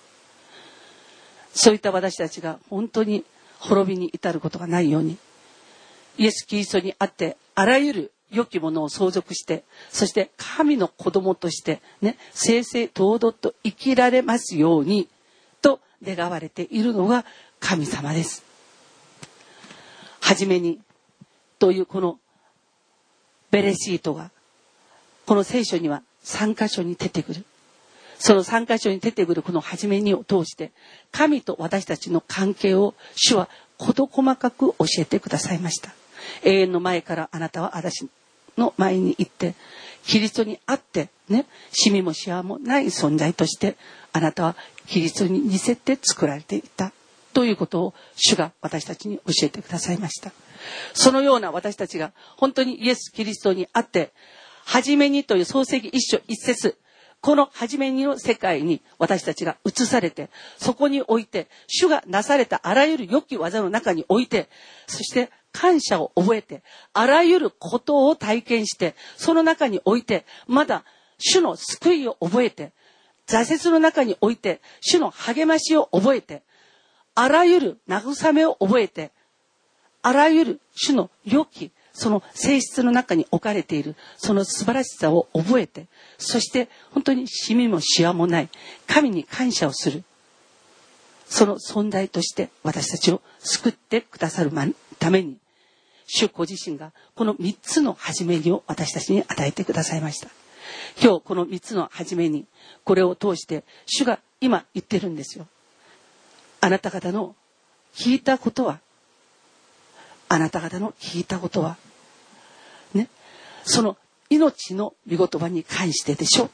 そういった私たちが本当に滅びに至ることがないように、イエス・キリストにあってあらゆる良きものを相続して、そして神の子供としてね正々堂々と生きられますようにと願われているのが神様です。はじめにというこのベレシートがこの聖書にはさん箇所に出てくる。そのさん箇所に出てくるこのはじめにを通して神と私たちの関係を主は事細かく教えてくださいました。永遠の前からあなたは私の前に行ってキリストにあってね、シミもシワもない存在としてあなたはキリストに似せて作られていたということを主が私たちに教えてくださいました。そのような私たちが本当にイエス・キリストにあってはじめにという創世記一章一節、このはじめにの世界に私たちが移されて、そこにおいて主がなされたあらゆる良き技の中において、そして感謝を覚えてあらゆることを体験して、その中においてまだ主の救いを覚えて、挫折の中において主の励ましを覚えて、あらゆる慰めを覚えて、あらゆる主の良きその性質の中に置かれているその素晴らしさを覚えて、そして本当にシミもシワもない神に感謝をする、その存在として私たちを救ってくださるために、主ご自身がこのみっつの始めにを私たちに与えてくださいました。今日このみっつの始めに、これを通して主が今言ってるんですよ。あなた方の聞いたことはあなた方の聞いたことはね、その命の御言葉に関してでしょう。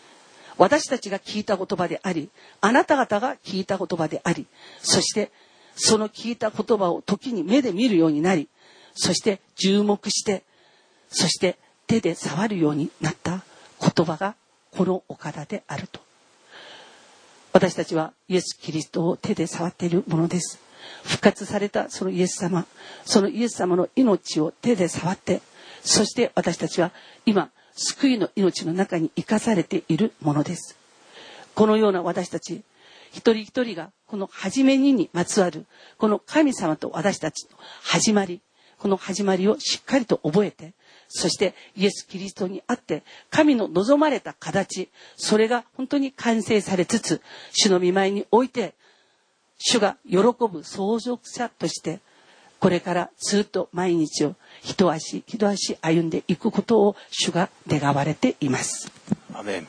私たちが聞いた言葉であり、あなた方が聞いた言葉であり、そしてその聞いた言葉を時に目で見るようになり、そして注目して、そして手で触るようになった言葉がこのお方であると。私たちはイエス・キリストを手で触っているものです。復活されたそのイエス様、そのイエス様の命を手で触って、そして私たちは今救いの命の中に生かされているものです。このような私たち一人一人がこの始めににまつわるこの神様と私たちの始まり、この始まりをしっかりと覚えて、そしてイエス・キリストにあって神の望まれた形、それが本当に完成されつつ、主の御前において主が喜ぶ相続者としてこれからずっと毎日を一足一足歩んでいくことを主が願われています。 アメン。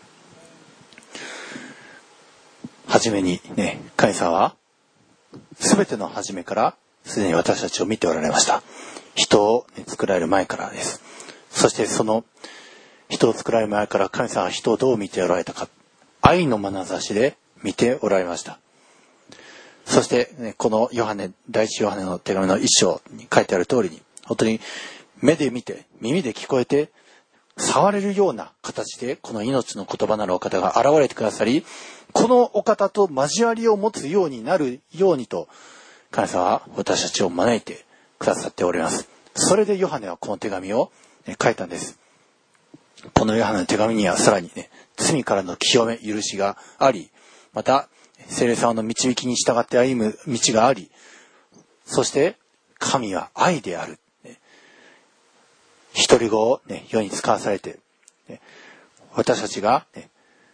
はじめにね、神様はすべての始めからすでに私たちを見ておられました。人を、ね、作られる前からです。そしてその人を作られる前から神様は人をどう見ておられたか、愛の眼差しで見ておられました。そして、ね、このヨハネ、第一ヨハネの手紙の一章に書いてある通りに、本当に目で見て、耳で聞こえて、触れるような形でこの命の言葉なるお方が現れてくださり、このお方と交わりを持つようになるようにと、神様は私たちを招いてくださっております。それでヨハネはこの手紙を、ね、書いたんです。このヨハネの手紙にはさらにね、罪からの清め、許しがあり、また、聖霊様の導きに従って歩む道があり、そして神は愛である。独り子を、ね、世に使わされて、ね、私たちが、ね、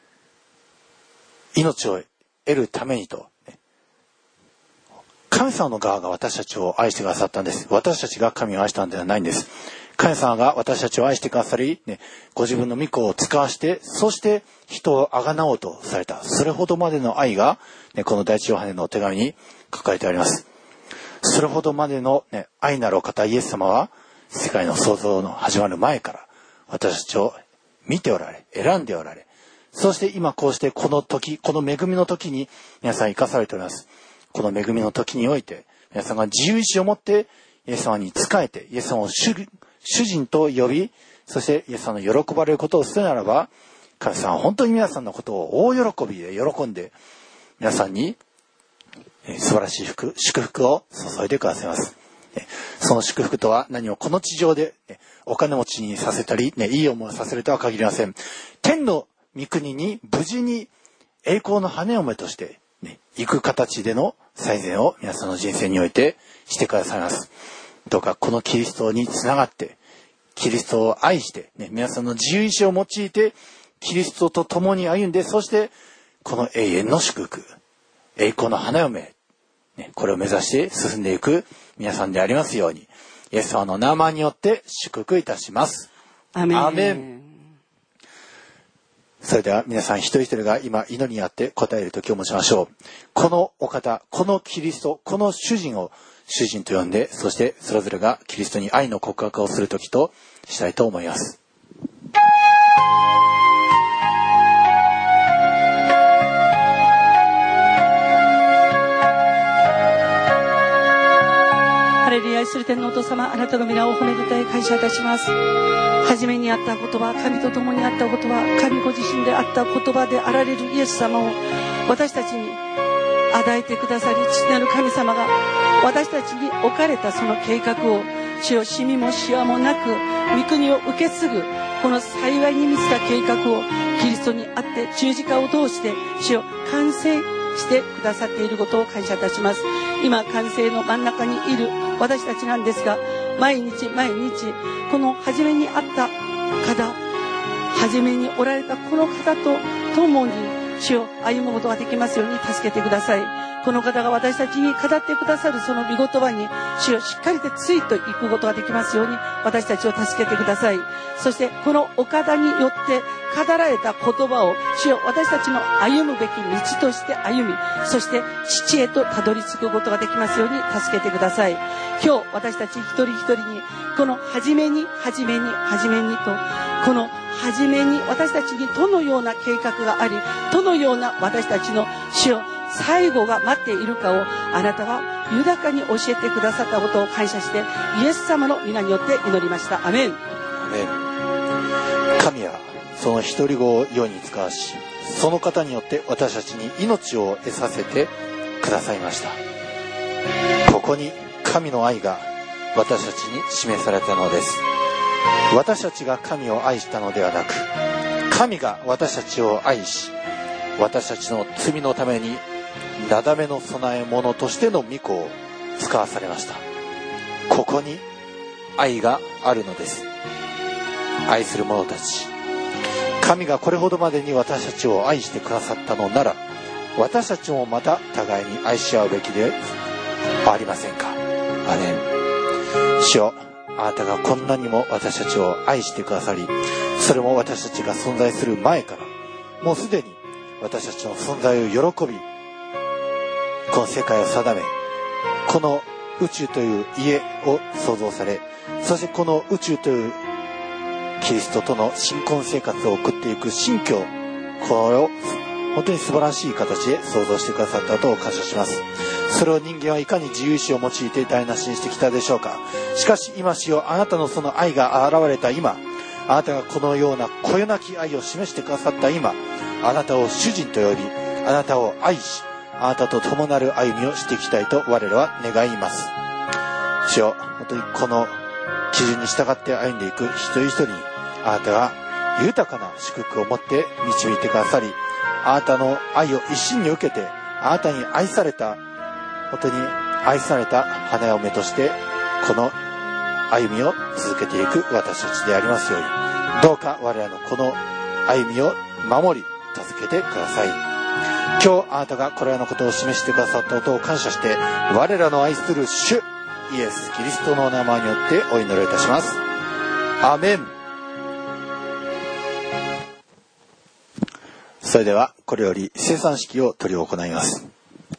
命を得るためにと、ね、神様の側が私たちを愛してくださったんです。私たちが神を愛したのではないんです。神様が私たちを愛してくださり、ね、ご自分の御子を使わして、そして人をあがなおうとされた。それほどまでの愛が、ね、この第一ヨハネの手紙に書かれてあります。それほどまでの、ね、愛なるお方イエス様は、世界の創造の始まる前から私たちを見ておられ、選んでおられ、そして今こうしてこの時、この恵みの時に皆さん生かされております。この恵みの時において皆さんが自由意志を持ってイエス様に仕えて、イエス様を 主, 主人と呼び、そしてイエス様の喜ばれることをするならば、神様は本当に皆さんのことを大喜びで喜んで皆さんに素晴らしい福祝福を注いでくださいます。その祝福とは何をこの地上で、ね、お金持ちにさせたり、ね、いい思いをさせるとは限りません。天の御国に無事に栄光の羽嫁として、ね、行く形での最善を皆さんの人生においてしてくださいます。どうかこのキリストにつながってキリストを愛して、ね、皆さんの自由意志を用いてキリストと共に歩んで、そしてこの永遠の祝福、栄光の花嫁、ね、これを目指して進んでいく皆さんでありますように、イエス様の名前によって祝福いたします。 アメン。 アメン。それでは皆さん一人一人が今祈りにあって答える時を持ちましょう。このお方、このキリスト、この主人を主人と呼んで、そしてそれぞれがキリストに愛の告白をする時としたいと思います。 ハレルヤ、愛する天のお父様、あなたの皆を褒めたたえ感謝いたします。初めにあった言葉、神と共にあった言葉、神ご自身であった言葉であられるイエス様を私たちに与えてくださり、父なる神様が私たちに置かれたその計画を、主よ、しみもしわもなく御国を受け継ぐこの幸いに満ちた計画をキリストにあって十字架を通して主よ、完成してくださっていることを感謝いたします。今完成の真ん中にいる私たちなんですが、毎日毎日この初めにあった方、初めにおられたこの方と共に主を歩むことができますように助けてください。この方が私たちに語ってくださるその御言葉に主をしっかりとついていくことができますように私たちを助けてください。そしてこのお方によって語られた言葉を主よ、私たちの歩むべき道として歩み、そして父へとたどり着くことができますように助けてください。今日私たち一人一人にこの初めに初めに初めにと、この初めに私たちにどのような計画があり、どのような私たちの主よ最後が待っているかをあなたは豊かに教えてくださったことを感謝して、イエス様の皆によって祈りました。アメン。 アメン。神はその一人子を世に使わし、その方によって私たちに命を得させてくださいました。ここに神の愛が私たちに示されたのです。私たちが神を愛したのではなく、神が私たちを愛し、私たちの罪のためになだめの供え物としての御子を使わされました。ここに愛があるのです。愛する者たち、神がこれほどまでに私たちを愛してくださったのなら、私たちもまた互いに愛し合うべきではありませんか。アメン。主よ、あなたがこんなにも私たちを愛してくださり、それも私たちが存在する前から、もうすでに私たちの存在を喜び、この世界を定め、この宇宙という家を創造され、そしてこの宇宙というキリストとの新婚生活を送っていく新居、これを本当に素晴らしい形で創造してくださったことを感謝します。それを人間はいかに自由意志を用いて台無しにしてきたでしょうか。しかし今主よ、あなたのその愛が現れた今、あなたがこのようなこよなき愛を示してくださった今、あなたを主人と呼び、あなたを愛し、あなたと共なる歩みをしていきたいと我らは願います。主よ、本当にこの基準に従って歩んでいく一人一人に、あなたが豊かな祝福を持って導いてくださり、あなたの愛を一身に受けて、あなたに愛された、本当に愛された花嫁としてこの歩みを続けていく私たちでありますように、どうか我らのこの歩みを守り助けてください。今日あなたがこれらのことを示してくださったことを感謝して、我らの愛する主イエス・キリストのお名前によってお祈りいたします。アーメン。それではこれより聖餐式を執り行います。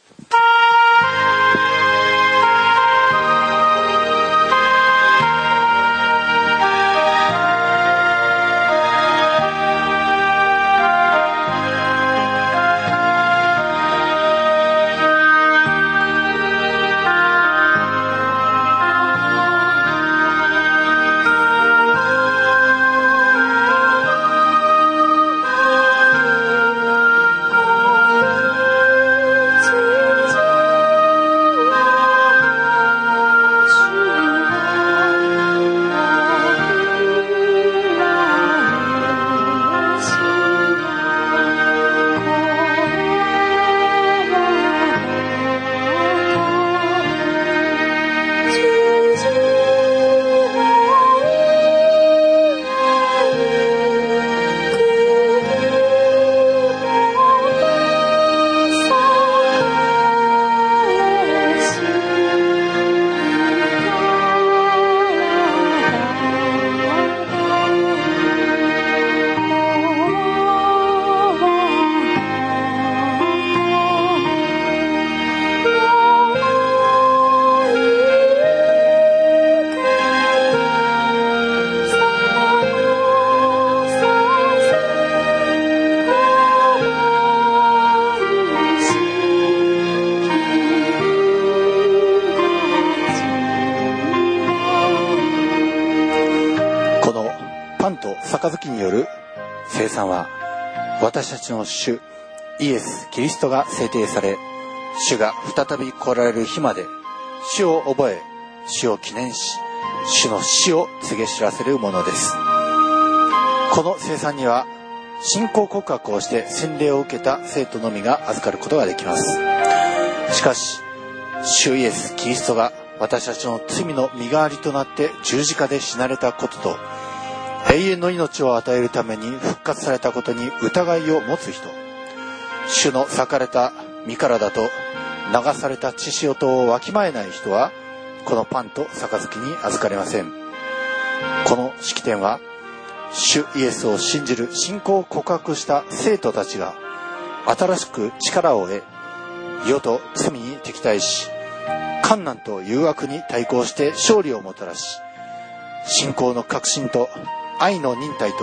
杯による聖餐は、私たちの主イエス・キリストが制定され、主が再び来られる日まで主を覚え、主を記念し、主の死を告げ知らせるものです。この聖餐には信仰告白をして洗礼を受けた生徒のみが預かることができます。しかし主イエス・キリストが私たちの罪の身代わりとなって十字架で死なれたことと、永遠の命を与えるために復活されたことに疑いを持つ人、主の裂かれた身体と流された血潮とをわきまえない人は、このパンと杯に預かれません。この式典は、主イエスを信じる信仰を告白した生徒たちが新しく力を得、世と罪に敵対し、患難と誘惑に対抗して勝利をもたらし、信仰の確信と愛の忍耐と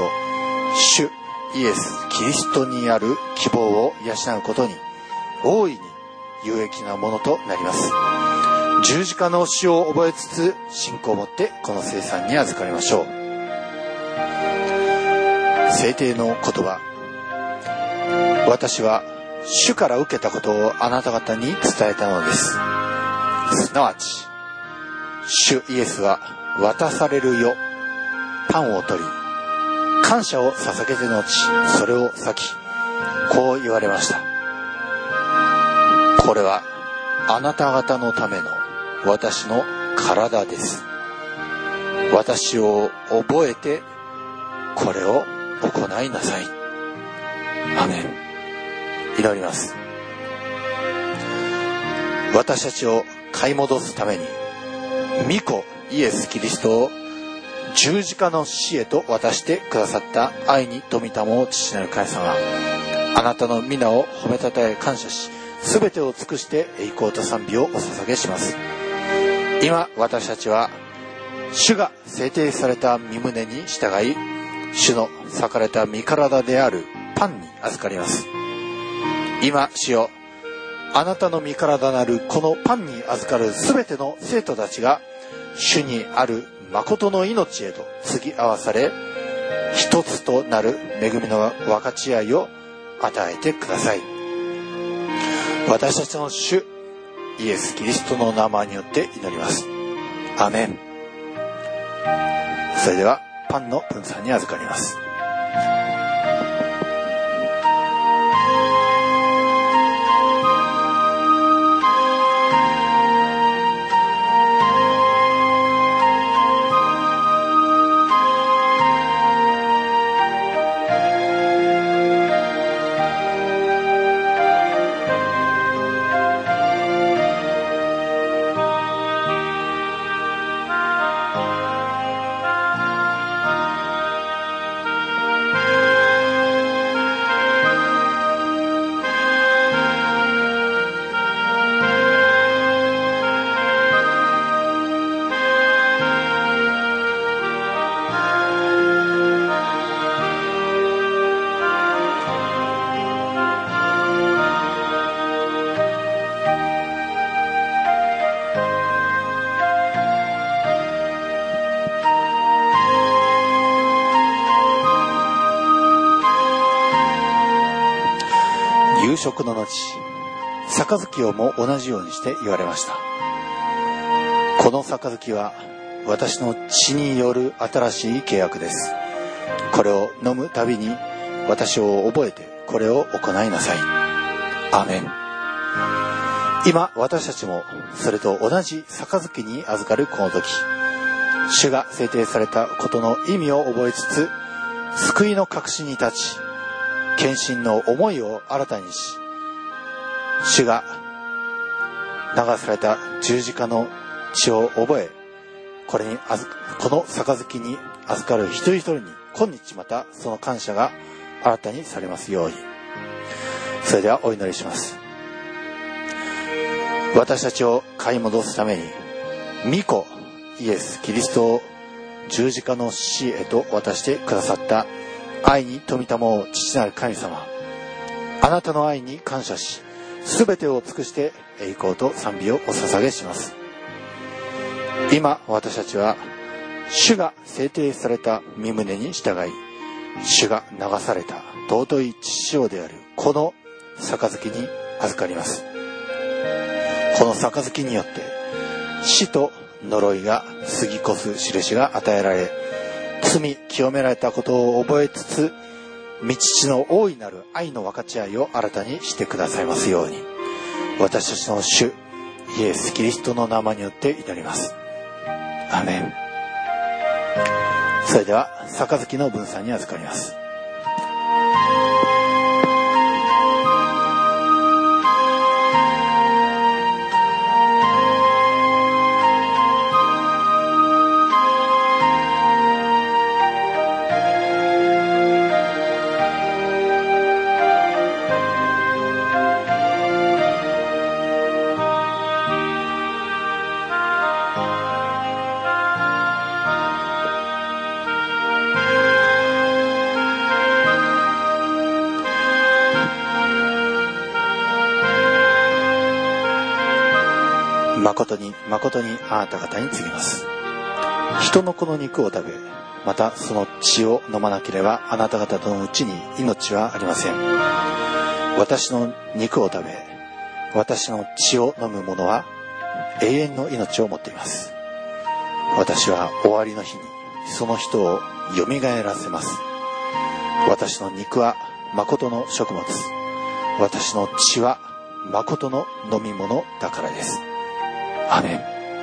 主イエス・キリストにある希望を養うことに大いに有益なものとなります。十字架の死を覚えつつ、信仰を持ってこの聖餐に預かりましょう。聖帝の言葉。私は主から受けたことをあなた方に伝えたのです。すなわち、主イエスは渡されるよ、パンを取り、感謝を捧げてのち、それを裂き、こう言われました。これはあなた方のための私の体です。私を覚えてこれを行いなさい。アメン。祈ります。私たちを買い戻すために御子イエス・キリストを十字架の死へと渡してくださった愛に富みたも父なる神様、あなたの皆を褒めたたえ感謝し、すべてを尽くして栄光と賛美をお捧げします。今私たちは主が制定された身旨に従い、主の裂かれた身体であるパンに預かります。今主よ、あなたの身体なるこのパンに預かるすべての生徒たちが主にある誠の命へと継ぎ合わされ、一つとなる恵みの分かち合いを与えてください。私たちの主イエス・キリストの名前によって祈ります。アメン。それではパンの分散に預かります。夕食の後、杯をも同じようにして言われました。この杯は私の血による新しい契約です。これを飲むたびに私を覚えてこれを行いなさい。アーメン。今私たちもそれと同じ杯に預かるこの時、主が制定されたことの意味を覚えつつ、救いの確信に立ち、献身の思いを新たにし、主が流された十字架の血を覚え、これにあずこの杯に預かる一人一人に今日またその感謝が新たにされますように。それではお祈りします。私たちを買い戻すために御子イエス・キリストを十字架の死へと渡してくださった愛に富みたもう父なる神様、あなたの愛に感謝し、すべてを尽くして栄光と賛美をお捧げします。今私たちは主が制定された身旨に従い、主が流された尊い血潮であるこの杯に預かります。この杯によって死と呪いが過ぎ越す印が与えられ、罪清められたことを覚えつつ、御父の大いなる愛の分かち合いを新たにしてくださいますように、私たちの主イエス・キリストの名前によって祈ります。アーメン。それでは杯の分散に預かります。 誠にあなた方に告げます。人の子の肉を食べ、またその血を飲まなければあなた方のうちに命はありません。私の肉を食べ、私の血を飲む者は永遠の命を持っています。私は終わりの日にその人をよみがえらせます。私の肉は誠の食物、私の血は誠の飲み物だからです。アメン。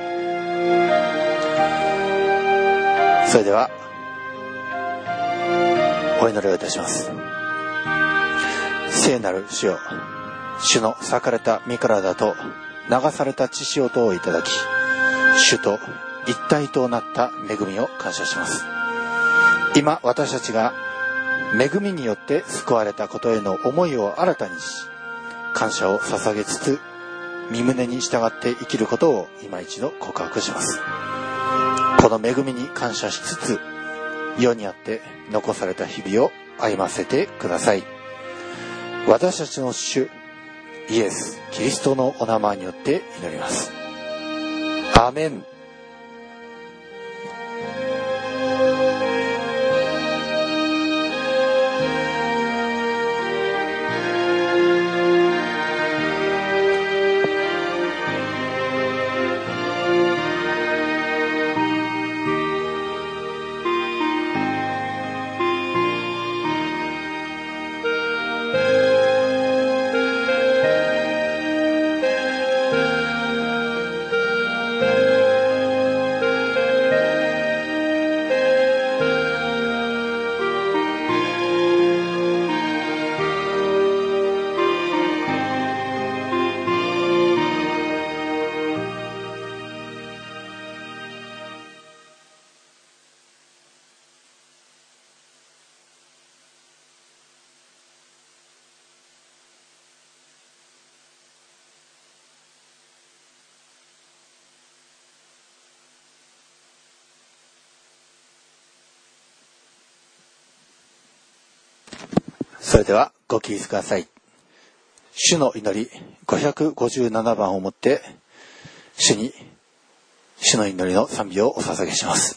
それではお祈りをいたします。聖なる主よ、主の裂かれた身体と流された血潮とをいただき、主と一体となった恵みを感謝します。今私たちが恵みによって救われたことへの思いを新たにし、感謝を捧げつつ御胸に従って生きることを今一度告白します。この恵みに感謝しつつ、世にあって残された日々を歩ませてください。私たちの主イエス・キリストのお名前によって祈ります。アーメン。それではご起立ください。主の祈りごひゃくごじゅうななばんをもって主に主の祈りの賛美をお捧げします。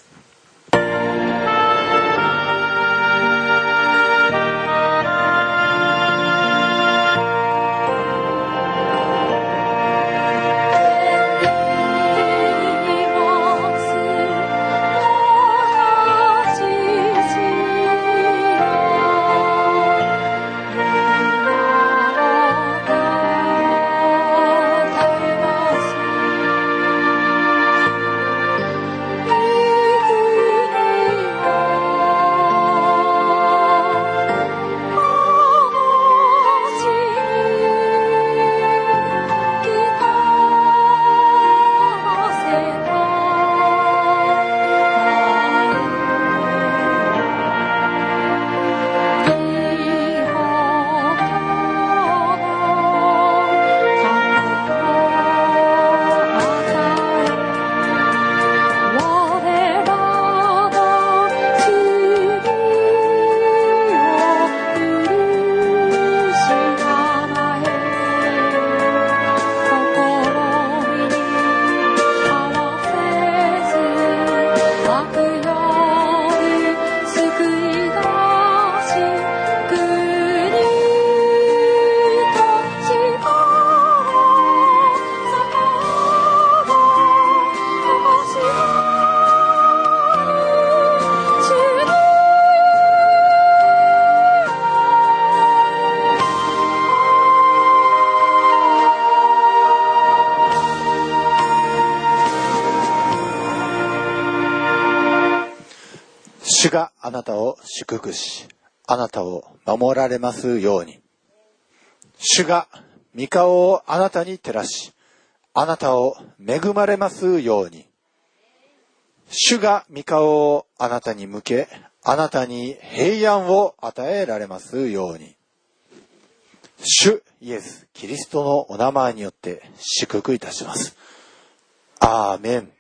主があなたを祝福し、あなたを守られますように。主が御顔をあなたに照らし、あなたを恵まれますように。主が御顔をあなたに向け、あなたに平安を与えられますように。主イエス・キリストのお名前によって祝福いたします。アーメン。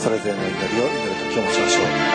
それぞれの祈りを祈る時を持ちましょう。